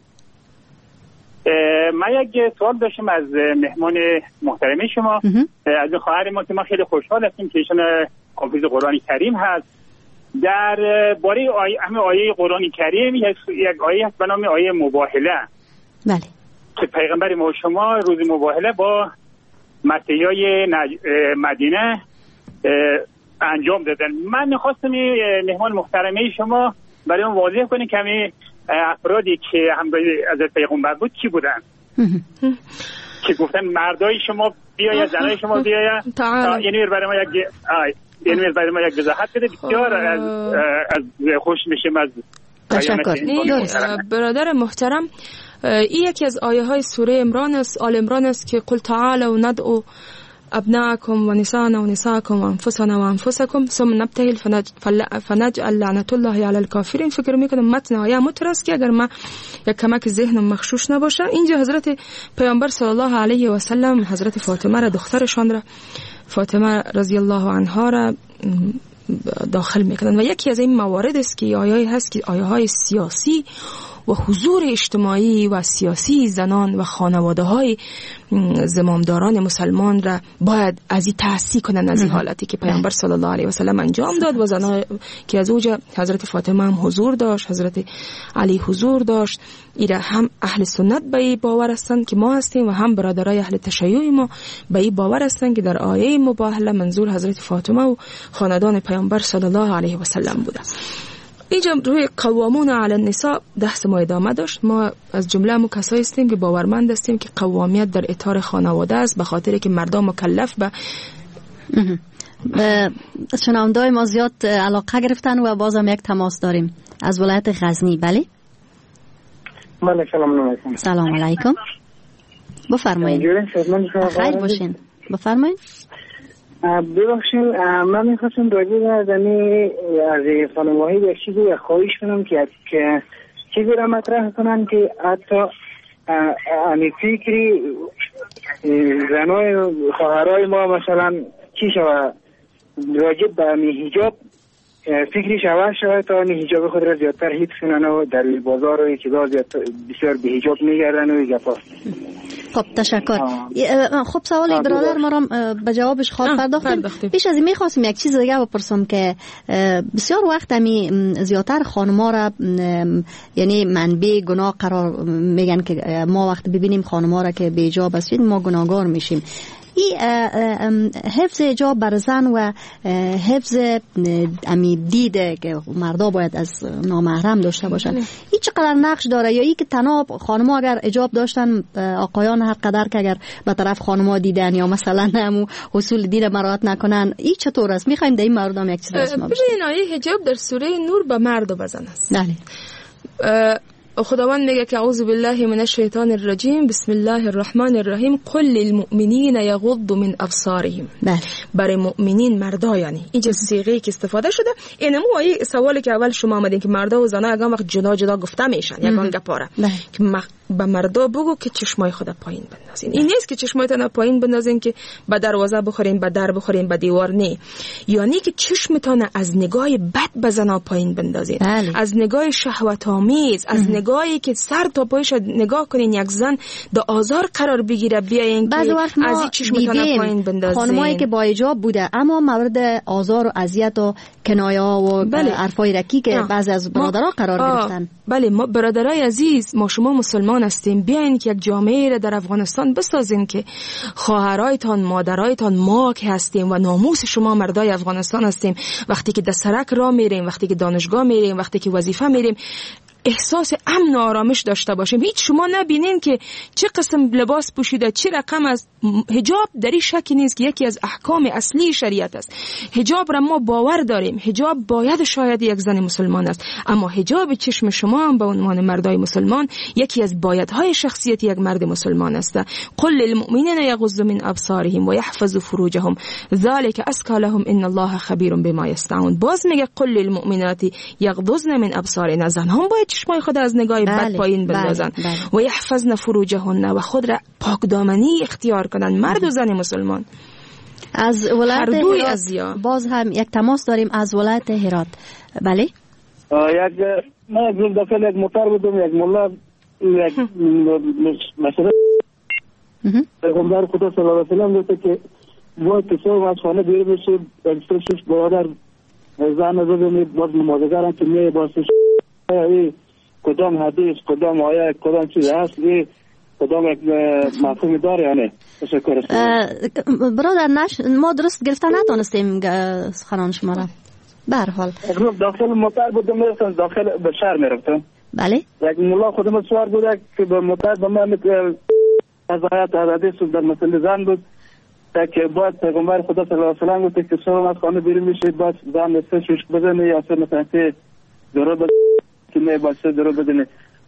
من یک سوال داشتم از مهمان محترم شما. از خواهر ما که ما خیلی خوشحال هستیم که ایشون حافظ قرآن کریم هست. در باره آیه همه آیه قرآن کریم یک آیه هست به نام آیه مباهله. بله. که پیغمبر ما شما روز مباهله با مسیحیای مدینه انجام دادن. من می‌خواستم مهمان محترمه شما برای اون واضح کنی کمی افرادی که همراه حضرت پیغمبر بود کی بودن؟ که گفتن مردای شما بیاید، زنای شما بیاید. یعنی برای ما یک یعنی برای ما یک وضاحت بده. بسیار از از خوش میشم از تشکر. برادر محترم، این یکی از آیه های سوره عمران است، آل عمران است که قل تعالوا ندعو ابناءكم ونساءنا ونساءكم وانفسنا وانفسكم ثم نبتهل فنجعل لعنة الله على الكافرين. فکر میکنم متن آیه مترس که اگر ما یک کمک ذهنم مخشوش نباشه. اینجا حضرت پیامبر صلی الله علیه و سلم حضرت فاطمه را، دخترشان را، فاطمه رضی الله عنها را داخل میکنن و یکی از این موارد است که آیه هست که آیه های سیاسی و حضور اجتماعی و سیاسی زنان و خانواده های زمامداران مسلمان را باید از این تحصیل کنن از این حالتی که پیامبر صلی الله علیه و سلم انجام داد و زنان که از اوج حضرت فاطمه هم حضور داشت، حضرت علی حضور داشت. ایره هم اهل سنت به این باور هستند که ما هستیم و هم برادرای اهل تشیع ما به این باور هستند که در آیه مباهله منظور حضرت فاطمه و خاندان پیامبر صلی الله علیه و سلم بوده. اینجا روی قوامون علی النساء دست ما ادامه داشت. ما از جمله ما کسایی هستیم که باورمند هستیم که قوامیت در اطار خانواده است، به خاطر که مردم مکلف به شنونده‌های ما زیاد علاقه گرفتن و بازم یک تماس داریم از ولایت غزنی. بله بله سلام علیکم. سلام علیکم، بفرمایید. خیر باشین، بفرمایید. ببخشید من میخواستم راجع به زمین از خانم‌های یک چیزی خواهش کنم که که چیزی را مطرح کنن که حتی امی فکری زنای خواهرای ما مثلا چی شود راجع به امی حجاب فکری شود شود تا امی حجاب خود را زیادتر حفظ کنن و در بازار و چیزا بسیار به حجاب میگردن و گپا. خب تشکر. خب سوال برادر ما را به جوابش خواهد پرداختیم. پیش از این میخواستم یک چیز دیگه بپرسم که بسیار وقت همی زیادتر خانم‌ها را یعنی منبع گناه قرار میگن که ما وقت ببینیم خانم‌ها را که به حجاب هستید ما گناهگار میشیم. این حفظ حجاب بر زن و حفظ امی دیده که مردا باید از نامحرم داشته باشن این چقدر نقش داره؟ یا ای که تنها خانم‌ها اگر حجاب داشتن آقایان هر قدر که اگر به طرف خانم‌ها دیدن یا مثلا همو اصول دین مراعات نکنن این چطور است؟ می‌خوایم در این مورد هم یک چیز اسما بشه. ببین آیه حجاب در سوره نور به مرد و به زن است. بله. خداوند میگه که اعوذ بالله من الشیطان الرجیم بسم الله الرحمن الرحیم قل للمؤمنین یغضوا من ابصارهم. بله. برای مؤمنین مردا، یعنی اینجا صیغه که استفاده شده اینمو آیه سوالی که اول شما آمدین که مردا و زنا یگان وقت جدا جدا گفته میشن یگان گپاره که به مردا بگو که چشمای خود پایین بندازین. این نیست که چشمایتون پایین بندازین که به دروازه بخورین به در بخورین به دیوار، نه، یعنی که چشمتون از نگاه بد به زنا پایین بندازین. بله. از نگاه شهوت آمیز، از نگاهی که سر تا پایش نگاه کنین یک زن در آزار قرار بگیره بیاین که از این چشمتون پایین بندازین. خانمایی که با حجاب بوده اما مورد آزار و اذیت و کنایه و حرفای رکی که بعضی از برادرها قرار گرفتن. بله، ما برادرای عزیز، ما شما مسلمان هستیم، بیاین که یک جامعه را در افغانستان بسازیم که خواهرایتان، مادرایتان، ما که هستیم و ناموس شما مردای افغانستان هستیم، وقتی که در سرک را میریم، وقتی که دانشگاه میریم، وقتی که وظیفه میریم احساس امن و آرامش داشته باشیم. هیچ شما نبینین که چه قسم لباس پوشیده، چه رقم از حجاب، در این شکی نیست که یکی از احکام اصلی شریعت است. حجاب را ما باور داریم، حجاب باید شاید یک زن مسلمان است، اما حجاب چشم شما هم به عنوان مردای مسلمان یکی از بایدهای شخصیت یک مرد مسلمان است. قل للمؤمنین یغضوا من ابصارهم و یحفظوا فروجهم ذلك ازکی لهم ان الله خبیر بما یصنعون. باز میگه قل للمؤمنات یغضضن من ابصارهن، زنها باید چشمای خود از نگاه بد پایین بندازن و یحفظن فروجهن و خود را پاک دامنی اختیار کنن، مرد و زن مسلمان. از ولایت هرات باز هم یک تماس داریم از ولایت هرات. بله، یک ما یک دفعه یک موتر بودم، یک مولا یک مثلا پیغمبر خدا صلی الله علیه و سلم گفته که باید که صبح از خانه بیرون بشه، یک شش برادر زن رو ببینید، باز نمازگرم که میه باسش کدام حدیث، کدام آیه، کدام چیز هست، این کدام یک مفهومی داره یا نه؟ تشکر. برادر نش ما درست گرفته نتونستیم سخنان شما را. به هر حال داخل موتر بودم، میرفتم داخل به شهر میرفتم. بله. یک مولا خودم سوار بوده که به موتر به من از آیات حدیث در مسئله زن بود که باید پیغمبر خدا صلی الله علیه و سلم گفته که صبح از خانه بیرون میشه باید زن سه شوش بزنه یا سه مثلا سه درو بزنه که نه باید سه درو بزنه.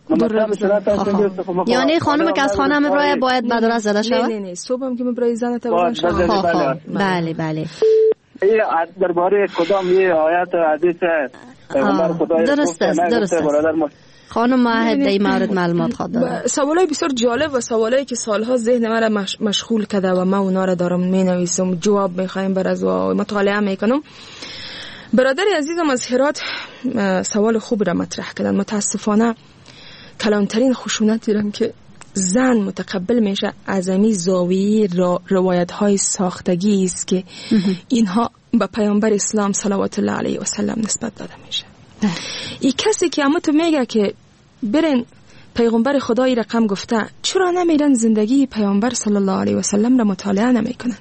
یعنی خانم که از خانه میبره باید بدر زده شود؟ نه نه صبح هم که میبره زن تا شود. بله بله. درباره کدام یه آیات حدیث پیغمبر خدا درست است، درست است. خانم معهد در این مورد معلومات خواهد دارم. سوالای بسیار جالب و سوالایی که سالها ذهن من را مشغول کرده و ما اونا را دارم می نویسم، جواب می خواهیم بر از و مطالعه می کنم. برادر عزیزم از هرات سوال خوب را مطرح کردن. متاسفانه کلانترین خشونت دیدم که زن متقبل میشه از امی زاویه روایت های ساختگی است که اینها به پیامبر اسلام صلوات الله علیه و سلم نسبت داده میشه. این کسی که اما تو میگه که برن پیغمبر خدای رقم گفته، چرا نمیرن زندگی پیامبر صلی الله علیه و سلم را مطالعه نمیکنن؟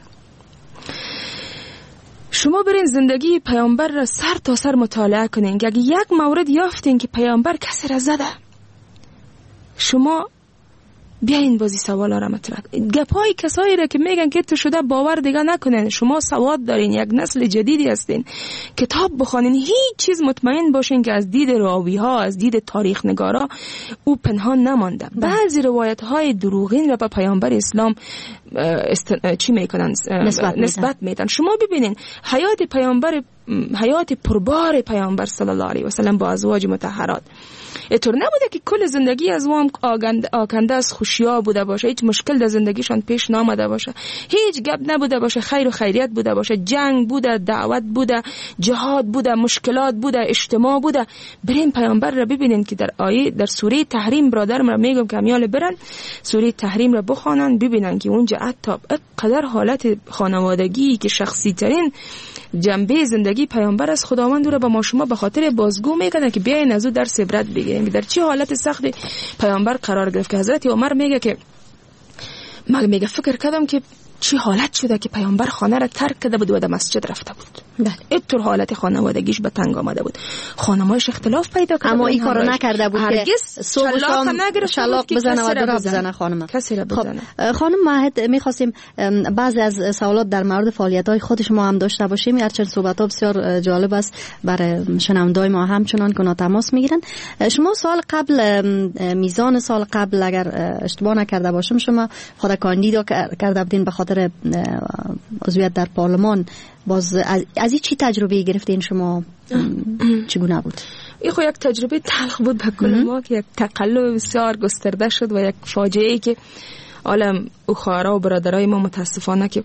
شما برین زندگی پیامبر را سر تا سر مطالعه کنین. اگه یک مورد یافتین که پیامبر کسی را زده، شما بیاین بازی سوالا را مطرح. گپای کسایی را که میگن که تو شده باور دیگه نکنین. شما سواد دارین، یک نسل جدیدی هستین، کتاب بخونین، هیچ چیز مطمئن باشین که از دید راوی ها، از دید تاریخ نگارا او پنهان نمانده. بعضی روایت های دروغین را به پیامبر اسلام است... چی میکنن؟ نسبت, نسبت میدن. شما ببینین حیات پیامبر، حیات پربار پیامبر صلی الله علیه و سلم با ازواج مطهرات، اینطور نبوده که کل زندگی از وام آکنده از خوشیا بوده باشه، هیچ مشکل در زندگیشان پیش نامده باشه، هیچ گپ نبوده باشه، خیر و خیریت بوده باشه، جنگ بوده، دعوت بوده، جهاد بوده، مشکلات بوده، اجتماع بوده. برین پیامبر را ببینین که در آیه در سوره تحریم، برادرم را میگم که امیال برن سوره تحریم را بخوانن، ببینن که اونجا حتی قدر حالت خانوادگی که شخصی ترین جنبه زندگی پیامبر از خداوند رو به ما شما به خاطر بازگو میکنه که بیاین از او درس عبرت بگیریم در چه حالت سختی پیامبر قرار گرفت. که حضرت عمر میگه که من میگه فکر کردم که چی حالت شده که پیامبر خانه را ترک کرده بود و در مسجد رفته بود. بله. اینطور حالت خانوادگیش به تنگ آمده بود. خانمایش اختلاف پیدا کرده، اما این کارو نکرده بود که صبح شلاق نگرفته شلاق بزنه و درا بزنه خانم. کسی را بزنه. خب خانم ماهد می‌خواستیم بعضی از سوالات در مورد فعالیت‌های خود شما هم داشته باشیم، هرچند صحبت‌ها بسیار جالب است برای شنونده‌های ما همچنان که تماس میگیرن. شما سال قبل، میزان سال قبل اگر اشتباه نکرده باشم، شما خود کاندیدا کرده بودین به خاطر عضویت در پارلمان. باز از, از این چی تجربه گرفتین شما؟ چگونه بود؟ این خو یک تجربه تلخ بود به کل ما که یک تقلب بسیار گسترده شد و یک فاجعه ای که عالم او خواهرها و برادرای ما متاسفانه که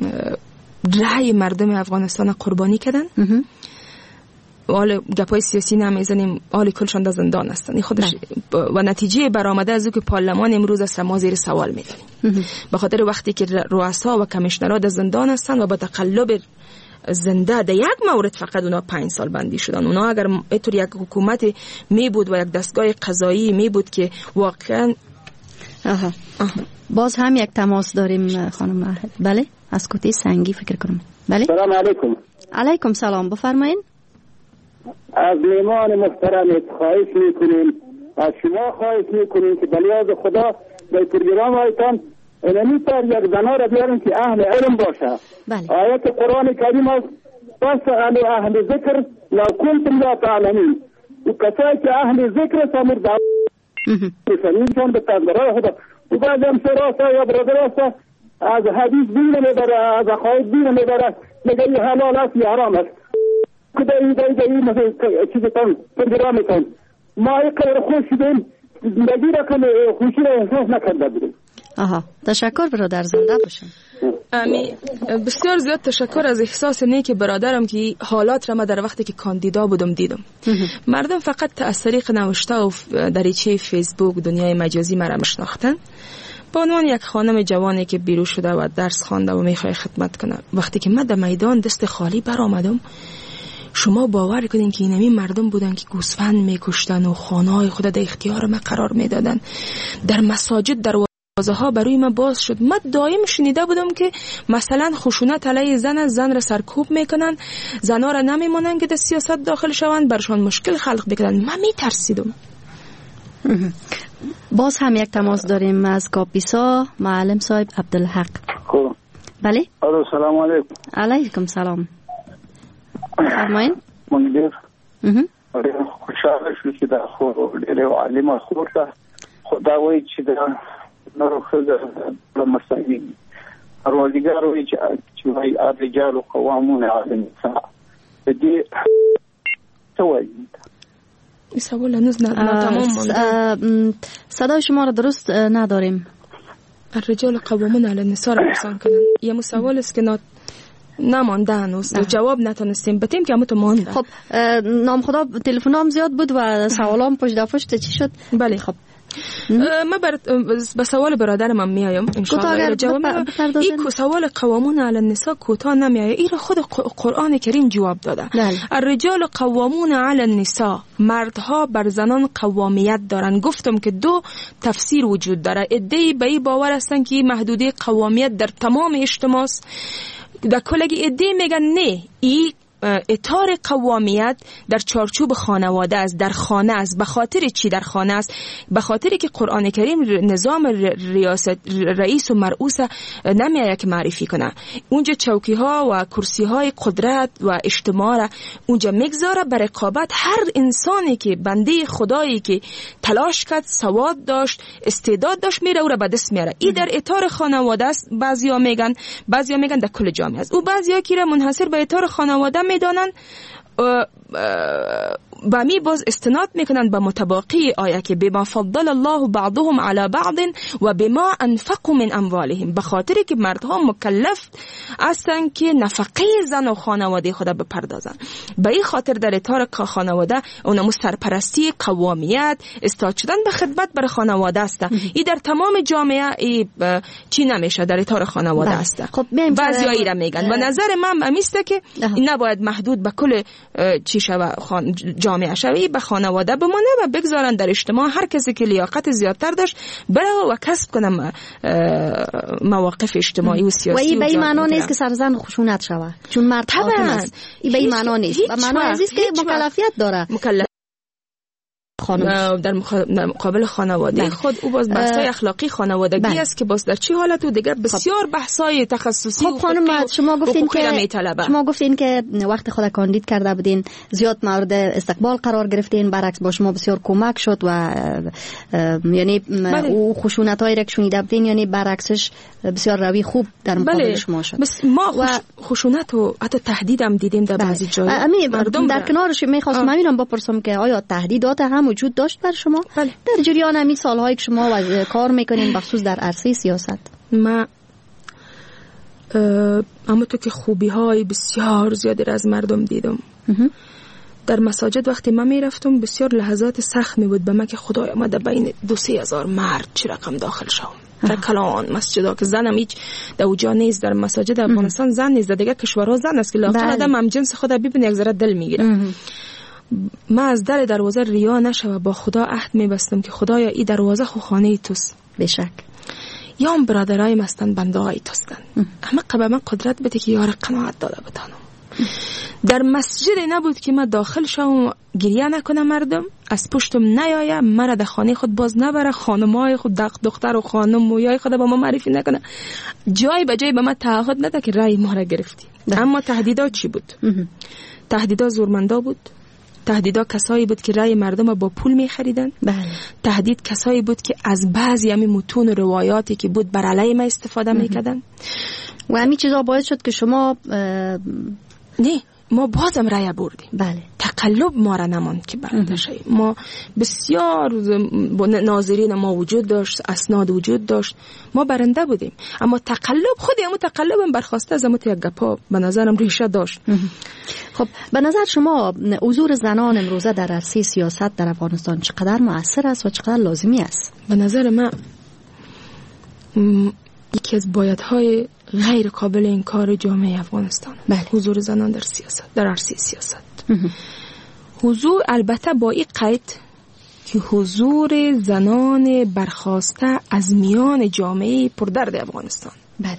رأی مردم افغانستان قربانی کردن. حال گپای سیاسی نمیزنیم، حال کلشان در زندان هستن. خودش و نتیجه برآمده از او که پارلمان امروز است ما زیر سوال میبریم به خاطر وقتی که رؤسا و کمیشنرها در زندان هستن و با تقلب زنده در یک مورد فقط اونا پنج سال بندی شدن. اونا اگر اینطور یک حکومت می بود و یک دستگاه قضایی می بود که واقعا آها. آها. باز هم یک تماس داریم خانم ماهد. بله، از کوته سنگی فکر کنم. بله، سلام علیکم. علیکم سلام، بفرمایید. از میمان محترمت خواهش میکنیم، از شما خواهش میکنیم که بلیاز خدا در پروگرام هایتان اینمی پر یک زنا را بیارن که اهل علم باشه. بله. آیت قرآن کریم است فاسألوا اهل ذکر لو کنتم لا تعلمین. و کسایی که اهل ذکر سامر دعوت میشن به تنظرهای خدا و بعد هم سراسا یا برادر است از حدیث دین میبره، از عقاید دین میبره، میگه این حلال است یا حرام است. کدای دای دای مثلا چیزتان پروگرام میکن ما یک کار خوش شدیم زندگی را کنه خوشی را احساس نکرده بودیم. آها، تشکر برادر، زنده باشم. امی بسیار زیاد تشکر از احساس نیک برادرم که حالات را ما در وقتی که کاندیدا بودم دیدم. مردم فقط از طریق نوشته و دریچه فیسبوک دنیای مجازی مرا میشناختن به عنوان یک خانم جوانی که بیرون شده و درس خوانده و میخواد خدمت کنه. وقتی که من در میدان دست خالی برآمدم، شما باور کنین که اینمی مردم بودن که گوسفند میکشتن و خانه‌های خود در اختیار ما قرار میدادن. در مساجد دروازه ها برای من باز شد. من دائم شنیده بودم که مثلا خشونت علیه زن زن را سرکوب میکنن، زنها را نمیمونن که در سیاست داخل شوند، برشان مشکل خلق بکنن. من میترسیدم. باز هم یک تماس داریم از کاپیسا، معلم صاحب عبدالحق. خب بله. الو، سلام علیکم. علیکم سلام. فرمایید. منیر خوشحال شد که در خور ډېر عالم خور ته خدا وایي چې د نورو ښځو مسایل پروردګار وایي چې وایي الرجال قوامون علی النساء. د دې څه وایي؟ این سوال هنوز ناتمام مانده. صدای شما را درست نداریم. الرجال قوامون علی النساء را پرسان کنن. یه سوال است که نات نمانده هنوز جواب نتونستیم بتیم که همون تو مانده. خب نام خدا تلفن هم زیاد بود و سوالام پشت در پشت چی شد؟ بله. خب ما بر به سوال برادرم هم میایم ان شاء الله جواب. این سوال قوامون علی النساء کوتاه نمیایه، این خود قرآن کریم جواب داده. الرجال قوامون علی النساء، مردها بر زنان قوامیت دارن. گفتم که دو تفسیر وجود داره. عده‌ای به این باور هستن که محدوده قوامیت در تمام اجتماع است. در کلگی عده میگن نه، این اطار قوامیت در چارچوب خانواده است، در خانه است. به خاطر چی در خانه است؟ به خاطر که قرآن کریم نظام ریاست رئیس و مرئوس نمیایه که معرفی کنه. اونجا چوکی ها و کرسی های قدرت و اجتماع را اونجا میگذاره بر رقابت هر انسانی که بنده خدایی که تلاش کرد، سواد داشت، استعداد داشت، میره او را به دست میاره. این در اطار خانواده است. بعضیا میگن بعضیا میگن در کل جامعه است. او بعضیا که را منحصر به اطار خانواده میدانن و می باز استناد میکنن به متباقی آیه که بما فضل الله بعضهم على بعض و بما انفقوا من اموالهم. به خاطر که مردها مکلف هستن که نفقه زن و خانواده خود بپردازن. به این خاطر در اطار خانواده اونم سرپرستی، قوامیت، استاد شدن به خدمت بر خانواده است. این در تمام جامعه ای چی نمیشه، در اطار خانواده است. خب بعضی را میگن و نظر من امیسته که این نباید محدود به کل چی شوه جامعه شوی به خانواده بمانه و بگذارن در اجتماع هر کسی که لیاقت زیادتر داشت بره و کسب کنه مواقف اجتماعی و سیاسی. و این به این معنا نیست که سرزن خشونت شود چون مرد حاکم است. این به این معنا نیست. و معنا عزیز که مکلفیت داره مکلف خانم در مقابل خانواده خود او باز بحث‌های اخلاقی خانوادگی است که باز در چه حالت و دیگر بسیار بحث‌های تخصصی خب خانم شما گفتین که شما گفتین که وقت خود کاندید کرده بودین زیاد مورد استقبال قرار گرفتین، برعکس با شما بسیار کمک شد و یعنی او خشونت‌هایی را که شنیده بودین یعنی برعکسش بسیار روی خوب در مقابل شما شد. بس ما و خشونت و حتی تهدید هم دیدیم در بعضی جاها. مردم در کنارش می‌خواستم همینم بپرسم که آیا تهدیدات هم وجود داشت بر شما؟ بله. در جریان همین سالهایی که شما کار میکنین بخصوص در عرصه سیاست؟ ما اما تو که خوبی های بسیار زیادی را از مردم دیدم. در مساجد وقتی من میرفتم بسیار لحظات سخت می بود به من که خدایا ما در بین دو سه هزار مرد چه رقم داخل شوم در کلان مسجدها که زنم هیچ در اوجا نیست. در مساجد افغانستان زن نیست، در دیگه کشورها زن است که لااقل آدم هم جنس خدا ببینه یک ذره دل میگیره. من از در دروازه ریا نشوه با خدا عهد میبستم که خدایا این دروازه خو خانه توست. بشک یا هم برادرای مستن بنده های توستن، اما قبل من قدرت بده که یار قناعت داده بتانم. در مسجد نبود که من داخل شوم گریه نکنم، مردم از پشتم نیایه، مرا در خانه خود باز نبره، خانمای خود دختر و خانم مویای خود با ما معرفی نکنه، جای به جای به من تعهد نده که رای ما را گرفتی. اما تهدیدات چی بود؟ تهدیدات زورمندا بود، تهدیدا کسایی بود که رای مردم با پول می خریدن. بله. تهدید کسایی بود که از بعضی همین متون و روایاتی که بود بر علیه ما استفاده می کردن و همین چیزا باعث شد که شما نه ما بازم رای بردیم. بله. تقلب ما را نماند که برنده شیم. ما بسیار ناظرین ما وجود داشت، اسناد وجود داشت، ما برنده بودیم. اما تقلب خود همون تقلب هم برخواسته از همون یک گپا به نظرم ریشه داشت. خب به نظر شما حضور زنان امروزه در عرصه سیاست در افغانستان چقدر مؤثر است و چقدر لازمی است؟ به نظر من یکی از بایدهای غیر قابل انکار جامعه افغانستان بله. حضور زنان در سیاست، در عرصه سیاست. حضور البته با این قید که حضور زنان برخواسته از میان جامعه پردرد افغانستان. بله.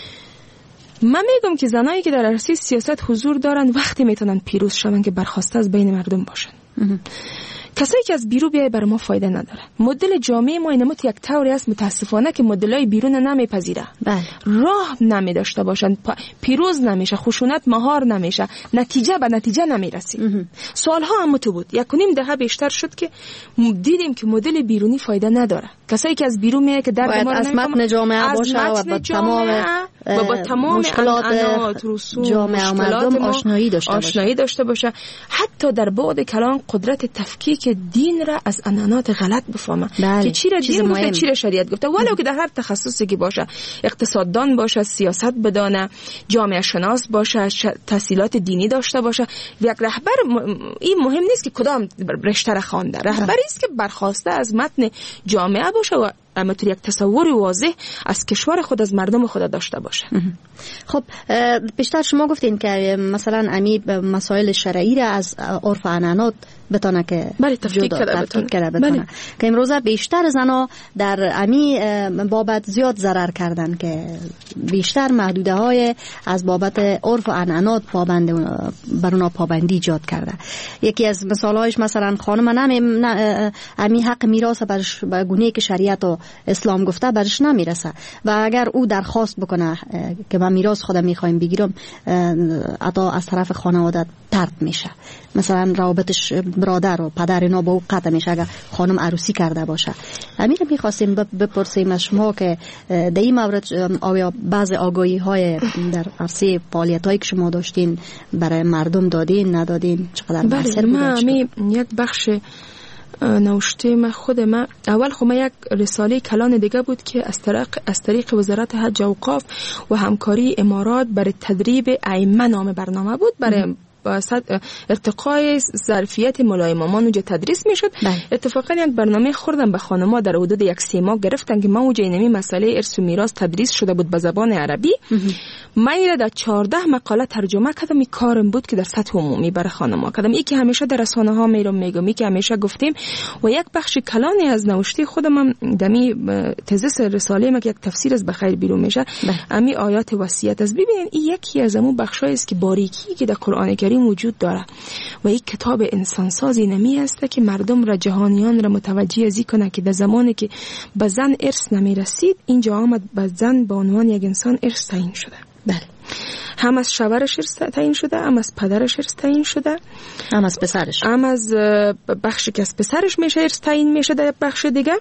من میگم که زنایی که در عرصه سیاست حضور دارن وقتی میتونن پیروز شون که برخواسته از بین مردم باشن. کسایی که از بیرون بیای بر ما فایده نداره. مدل جامعه ما اینم یک طوری است متاسفانه که مدلای بیرون نمیپذیره. بله. راه نمی داشته باشن، پیروز نمیشه، خشونت مهار نمیشه، نتیجه به نتیجه نمیرسی. سالها هم تو بود. یک و نیم دهه بیشتر شد که دیدیم که مدل بیرونی فایده نداره. کسایی که از بیرون میای که درد ما رو از متن جامعه باشه و با تمام و با تمام مشکلات رسوم جامعه و مردم آشنایی داشته باشه. آشنایی داشته باشه. حتی در بعد کلام قدرت تفکیک که دین را از عنعنات غلط بفهمه. بله. که چی را دین گفته چی را شریعت گفته، ولو که در هر تخصصی که باشه، اقتصاددان باشه، سیاست بدانه، جامعه شناس باشه، تحصیلات دینی داشته باشه. یک رهبر م... این مهم نیست که کدام رشته را خوانده، رهبری است که برخواسته از متن جامعه باشه و اما تو یک تصور واضح از کشور خود، از مردم خود داشته باشه. خب بیشتر شما گفتین که مثلا امی مسائل شرعی را از عرف و عنعنات بتونه که بله تفکیک کرده بتونه که امروزه بیشتر زنا در امی بابت زیاد ضرر کردن که بیشتر محدوده های از بابت عرف و عنعنات پابند بر اونا پابندی ایجاد کرده. یکی از مثالهایش مثلا خانم نمی امی حق میراث برش به گونه‌ای که شریعت و اسلام گفته برش نمیرسه و اگر او درخواست بکنه که من میراث خودم میخوایم بگیرم، عطا از طرف خانواده طرد میشه. مثلا روابطش برادر و پدر اینا با او قطع میشه اگر خانم عروسی کرده باشه. همین رو میخواستیم بپرسیم از شما که در این مورد آیا بعض آگاهی های در عرصه فعالیت هایی که شما داشتین برای مردم دادین ندادین چقدر مؤثر بود؟ بله، من یک بخش نوشته من خود من اول خو من یک رساله کلان دیگه بود که از طریق از طریق وزارت حج و اوقاف و همکاری امارات برای تدریب ائمه نام برنامه بود برای ارتقای ظرفیت مولای مامان اونجا تدریس میشد. اتفاقا یک برنامه خوردم به خانم‌ها در حدود یک سه ماه گرفتن که ما اونجا اینمی مسئله ارث و میراث تدریس شده بود به زبان عربی. من اینو در چهارده مقاله ترجمه کردم. این کارم بود که در سطح عمومی برای خانم‌ها کردم. این که همیشه در رسانه‌ها میرم میگم، این که همیشه گفتیم و یک بخش کلانی از نوشته خودم هم دمی تزس رساله ما که یک تفسیر از بخیر بیرون میشه، امی آیات وصیت از. ببینید این یکی از اون بخشایی است که باریکی که در قرآن کریم وجود داره و این کتاب انسانسازی نمی است که مردم را، جهانیان را متوجه ازی کنه که در زمانی که به زن ارث نمی رسید اینجا آمد به زن به عنوان یک انسان ارث تعیین شده. بله، هم از شوهرش ارث تعیین شده، هم از پدرش ارث تعیین شده، هم از پسرش، هم از بخشی که از پسرش میشه ارث تعیین میشه در بخش دیگه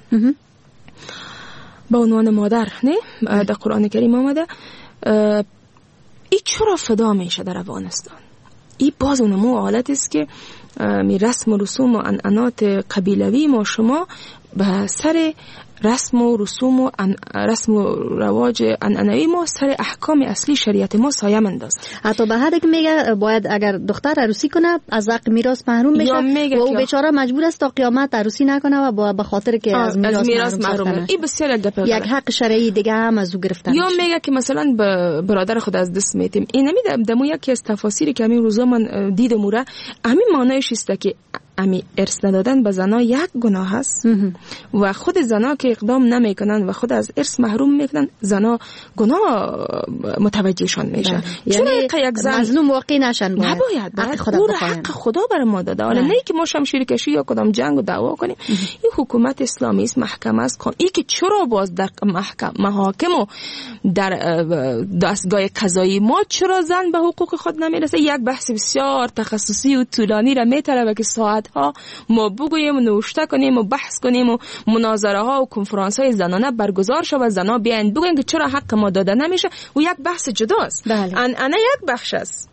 به عنوان مادر. نه در قرآن کریم آمده. این چرا فدا میشه در افغانستان؟ این باز اونمو حالت است که می رسم و رسوم و عنعنات قبیلوی ما شما به سر رسم و رسوم و رسم و رواج عنعنوی ما سر احکام اصلی شریعت ما سایه مندازه. حتی به حد که میگه باید اگر دختر عروسی کنه از حق میراث محروم میشه و او بیچاره مجبور است تا قیامت عروسی نکنه و به خاطر که از میراث محروم. این بسیار یک حق شرعی دیگه هم از او گرفتن. یا میگه که مثلا به برادر خود از دست میتیم. این نمیدم دمو یکی از تفاسیری که همین روزا من دیدم را همین معنیش است که امی ارث ندادن به زنا یک گناه است و خود زنا که اقدام نمیکنن و خود از ارث محروم میکنن زنا گناه متوجهشان میشن. یعنی یک زن مظلوم واقع نشن. باید نباید باید خدا او حق خدا بر ما داده. حالا نه که ما شمشیر کشی یا کدام جنگ و دعوا کنیم. این حکومت اسلامی است، محکمه است. این که چرا باز در محکم محاکم و در دستگاه قضایی ما چرا زن به حقوق خود نمیرسه؟ یک بحث بسیار تخصصی و طولانی را میطلبه که ساعت ها ما بگوییم و نوشته کنیم و بحث کنیم و مناظره ها و کنفرانس های زنانه برگزار شود و زنا بیاین بگوین که چرا حق ما داده نمیشه و یک بحث جداست. بله. ان انا یک بخش است،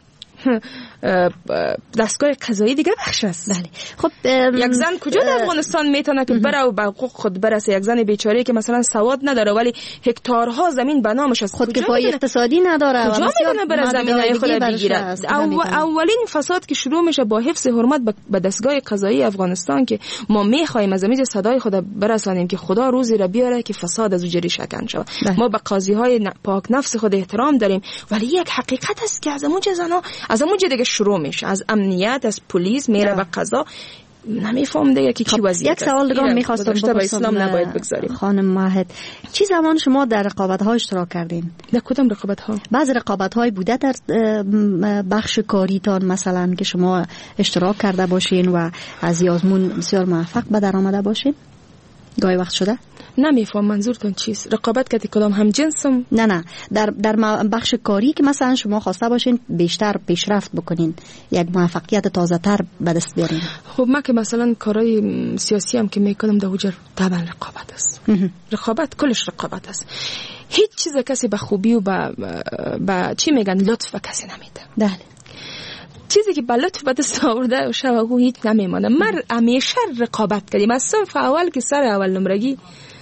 دستگاه قضایی دیگه بخش است. بله. خب یک زن کجا در افغانستان میتونه که بره و به حقوق خود برسه؟ یک زن بیچاره که مثلا سواد نداره ولی هکتارها زمین به نامش است، خود کفایی اقتصادی نداره، کجا میتونه بره زمینای خود بگیره؟ او اولین فساد که شروع میشه با حفظ حرمت به دستگاه قضایی افغانستان که ما میخوایم از اینجا صدای خود برسانیم که خدا روزی را بیاره که فساد از جری شکن شود. ما به قاضی های پاک نفس خود احترام داریم ولی یک حقیقت است که از اونجا زنا از اونجا دیگه شروع میشه، از امنیت، از پلیس میره به قضا. نمیفهم دیگه که چی وضعیت است. یک سوال دیگه می‌خواستم بپرسم. اسلام نباید بگذاریم. خانم ماهد، چی زمان شما در رقابت‌ها اشتراک کردین؟ در کدام رقابت‌ها؟ بعض رقابت‌های بوده در بخش کاریتان مثلا که شما اشتراک کرده باشین و از آزمون بسیار موفق به در آمده باشین؟ گاهی وقت شده؟ نمیفهم منظورتون چیست؟ رقابت کردی کدام هم جنسم؟ نه نه در در بخش کاری که مثلا شما خواسته باشین بیشتر پیشرفت بکنین، یک موفقیت تازه تر به دست بیارین. خب من که مثلا کارهای سیاسی هم که میکنم در وجر طبعا رقابت است. رقابت کلش رقابت است. هیچ چیز کسی به خوبی و به به چی میگن لطف کسی نمیده. بله. چیزی که به لطف به دست آورده شو هیچ نمیمانه. من همیشه رقابت کردیم از صنف اول که سر اول نمرگی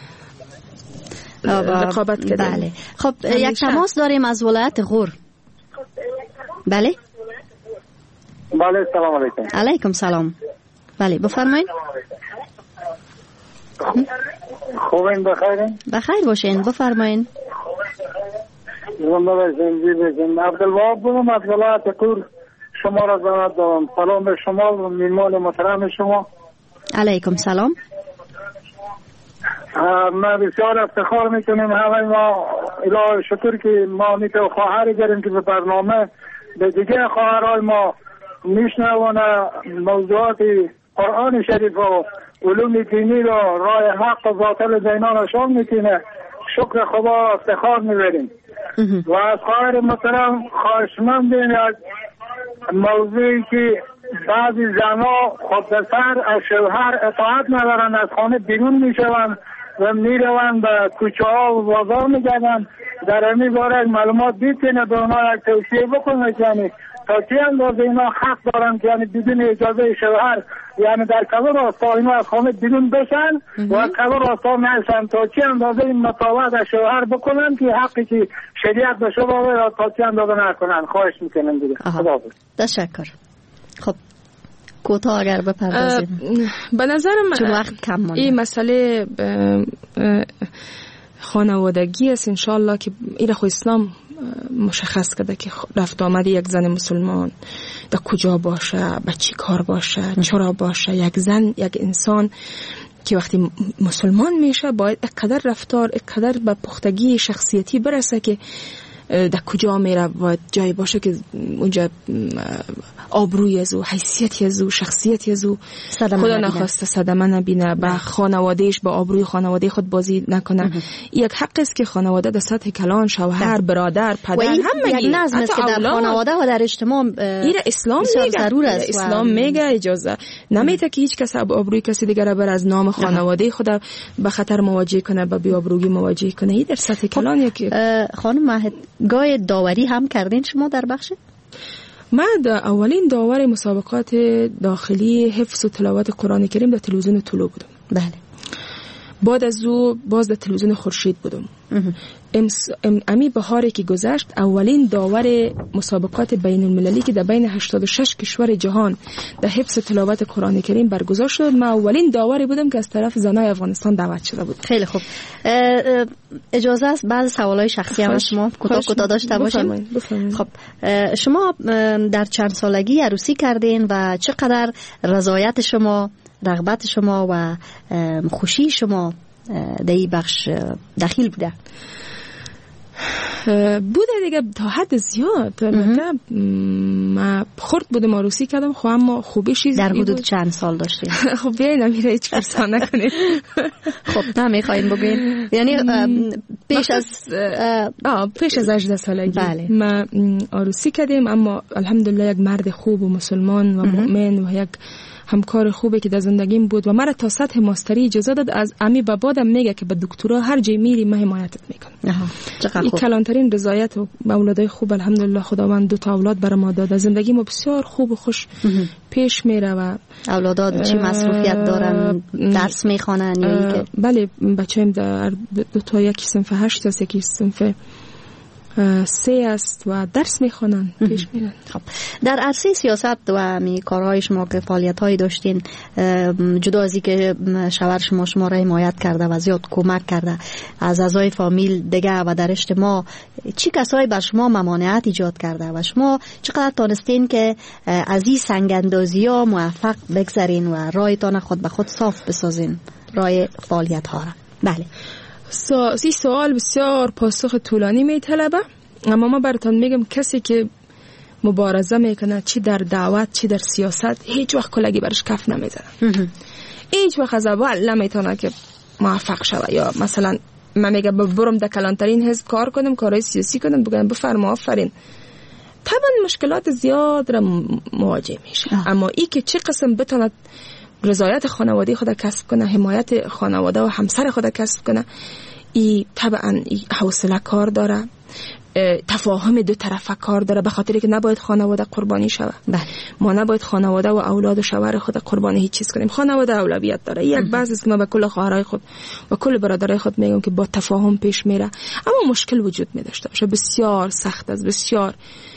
رقابت کردیم. بله. خب یک تماس داریم از ولایت غور. بله. بله سلام علیکم. علیکم سلام. بله بفرمایید. خوبین بخیرین؟ بخیر باشین بفرمایید. زنده باشین زیباشین. عبدالوهاب بودم از ولایت غور شما را زنده دارم. سلام به شما و میمان محترم شما. علیکم سلام. ما بسیار افتخار میکنیم همه ما الهی شکر که ما نیت و خواهری داریم که به برنامه به دیگه خواهرای ما میشنوانه موضوعات قرآن شریف و علوم دینی را راه حق و باطل بینان نشان میکنه. شکر خدا افتخار میبریم و از خواهر محترم خواهشمندیم از موضوعی که بعضی زنها خود سر از شوهر اطاعت ندارن، از خانه بیرون میشوند و میروند به کوچه ها و بازار میگردن. در امی باره معلومات بیتینه به اونا یک توصیه بکنه یعنی تا چه اندازه اینا حق دارن که یعنی بدون اجازه شوهر یعنی در کلو راستا اینا از خانه بیرون بشن و کلو راستا نشن. تا چه اندازه این مطابقت از شوهر بکنن که حقی که شریعت به شما تا چه اندازه نکنن. خواهش میکنم دیگه. خدا تشکر. خب کوتاه اگر بپردازید. به نظرم چون وقت کم مونده. این مسئله خانوادگی است انشالله که این خو اسلام مشخص کرده که رفت آمد یک زن مسلمان در کجا باشه، به چی کار باشه، چرا باشه. یک زن، یک انسان که وقتی مسلمان میشه باید اقدر رفتار، اقدر به پختگی شخصیتی برسه که در کجا میره باید جایی باشه که اونجا آبروی از او، حیثیتی از او، شخصیتی از او خدا نخواسته صدمه نبینه، به خانوادهش، با آبروی خانواده خود بازی نکنه. یک حق است که خانواده در سطح کلان، شوهر، برادر، پدر، همگی، یک نظم است که در خانواده و در اجتماع این اسلام میگه، ضرور است. اسلام میگه اجازه نمیده که هیچ کس آبروی کسی دیگر بر از نام خانواده خود به خطر مواجه کنه، به بی‌آبرویی مواجه کنه. این در سطح کلان یک خانم ماهد گاه داوری هم کردین شما در بخش؟ من در اولین داور مسابقات داخلی حفظ و تلاوت قرآن کریم در تلویزیون طلوع بودم. بله. بعد از او باز در تلویزیون خورشید بودم. امس ام امی بهاری که گذشت اولین داور مسابقات بین المللی که در بین هشتاد و شش کشور جهان در حفظ تلاوت قرآن کریم برگزار شد، من اولین داوری بودم که از طرف زنای افغانستان دعوت شده بود. خیلی خوب. اجازه است بعض سوالای شخصی هم شما کوتاه کوتاه داشته باشیم؟ خب شما در چند سالگی عروسی کردین و چقدر رضایت شما، رغبت شما و خوشی شما در این بخش دخیل بوده؟ بوده دیگه تا حد زیاد. من خورد بودم عروسی کردم، خب اما خوبی چیزی در حدود چند سال داشتین؟ خب بیاین امیره هیچ فرسان نکنید. خب نمیخواین بگین یعنی پیش از پیش از هجده سالگی بله. ما عروسی کردیم، اما الحمدلله یک مرد خوب و مسلمان و مؤمن و یک همکار خوبه که در زندگیم بود و مرا تا سطح ماستری اجازه داد. از امی به بعدم میگه که به دکترا هر جای میری من حمایتت میکنم. این کلانترین رضایت و اولادای خوب الحمدلله خداوند دو تا اولاد برام ما داد. زندگی ما بسیار خوب و خوش پیش میره و اولادات چی مصروفیت دارن؟ درس میخوانن یا اینکه؟ بله بچه‌ام در دو تا، یکی صنف هشت است، یکی صنف سه است و درس میخوانن پیش میرن. خب در عرصه سیاست و می کارهای شما که فعالیت‌هایی داشتین، جدا از اینکه شوهر شما شما را حمایت کرده و زیاد کمک کرده، از اعضای فامیل دیگه و در اجتماع چی کسایی بر شما ممانعت ایجاد کرده و شما چقدر تونستین که از این سنگ‌اندازی‌ها موفق بگذرین و راهتان خود به خود صاف بسازین، راه فعالیت‌ها را؟ بله. سی سوال بسیار پاسخ طولانی میطلبه، اما ما براتون میگم کسی که مبارزه میکنه چی در دعوت چی در سیاست هیچ وقت کلگی برش کف نمیزنه. هیچ وقت از اول نمیتونه که موفق شوه. یا مثلا من میگم برم در کلانترین حزب کار کنم، کارهای سیاسی کنم، بگم بفرما آفرین، طبعا مشکلات زیاد را مواجه میشه. اما ای که چه قسم بتونه رضایت خانواده خود کسب کنه، حمایت خانواده و همسر خود کسب کنه، ای طبعا ای حوصله کار داره، تفاهم دو طرفه کار داره، به خاطر که نباید خانواده قربانی شوه. بله. ما نباید خانواده و اولاد و شوهر خود قربانی هیچ چیز کنیم. خانواده اولویت داره. یک بعضی است که ما به کل خواهرای خود و کل برادرای خود میگم که با تفاهم پیش میره، اما مشکل وجود می داشته باشه. بسیار سخت است، بسیار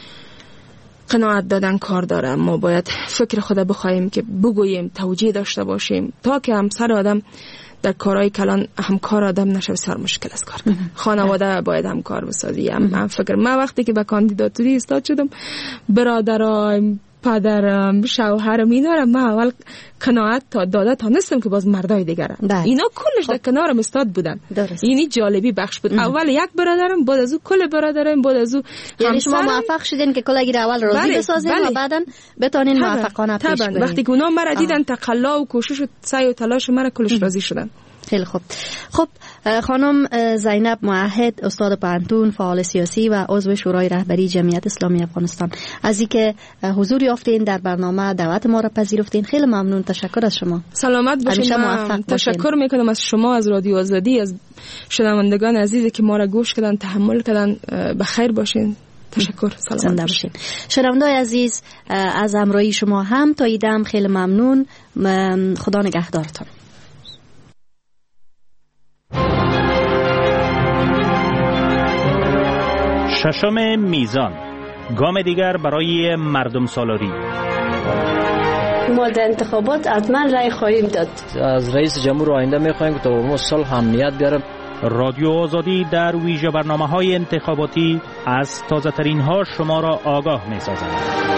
قناعت دادن کار داره. ما باید فکر خدا بخوایم که بگوییم، توجیه داشته باشیم تا که همسر آدم در کارهای کلان همکار آدم نشه. بسیار مشکل است کار کنه. خانواده باید همکار بسازی. من فکر من وقتی که به کاندیداتوری استاد شدم، برادرام، پدرم، شوهرم اینا را من اول قناعت تا داده تا نستم که باز مردای دیگرن. اینا کلش در کنارم استاد بودن. یعنی جالبی بخش بود. اول یک برادرم، بعد از او کل برادرم، بعد از او یعنی شما موفق شدین که کلگی را اول راضی بله، بسازین بله. و بعدن بتونین موفقانه پیش برین. وقتی که اونا مرا دیدن تقلا و کوشش و سعی و تلاش مرا کلش راضی شدن. خیلی خوب. خب خانم زینب موحد، استاد پانتون، فعال سیاسی و عضو شورای رهبری جمعیت اسلامی افغانستان، از اینکه حضور یافتین در برنامه، دعوت ما را پذیرفتین، خیلی ممنون. تشکر از شما. سلامت باشین. من تشکر میکنم از شما، از رادیو آزادی، از شنوندگان عزیزی که ما را گوش کردن، تحمل کردن. بخیر باشین. تشکر. سلامت باشین. شنوندگان عزیز، از همراهی شما هم تا ایدم خیلی ممنون. خدا نگهدارتان. ششم میزان، گام دیگر برای مردم سالاری. ما در انتخابات حتما رای خواهیم داد. از رئیس جمهور آینده میخواهیم که تا صلح امنیت بیاره. رادیو آزادی در ویژه برنامه‌های انتخاباتی از تازه‌ترین ها شما را آگاه می‌سازد.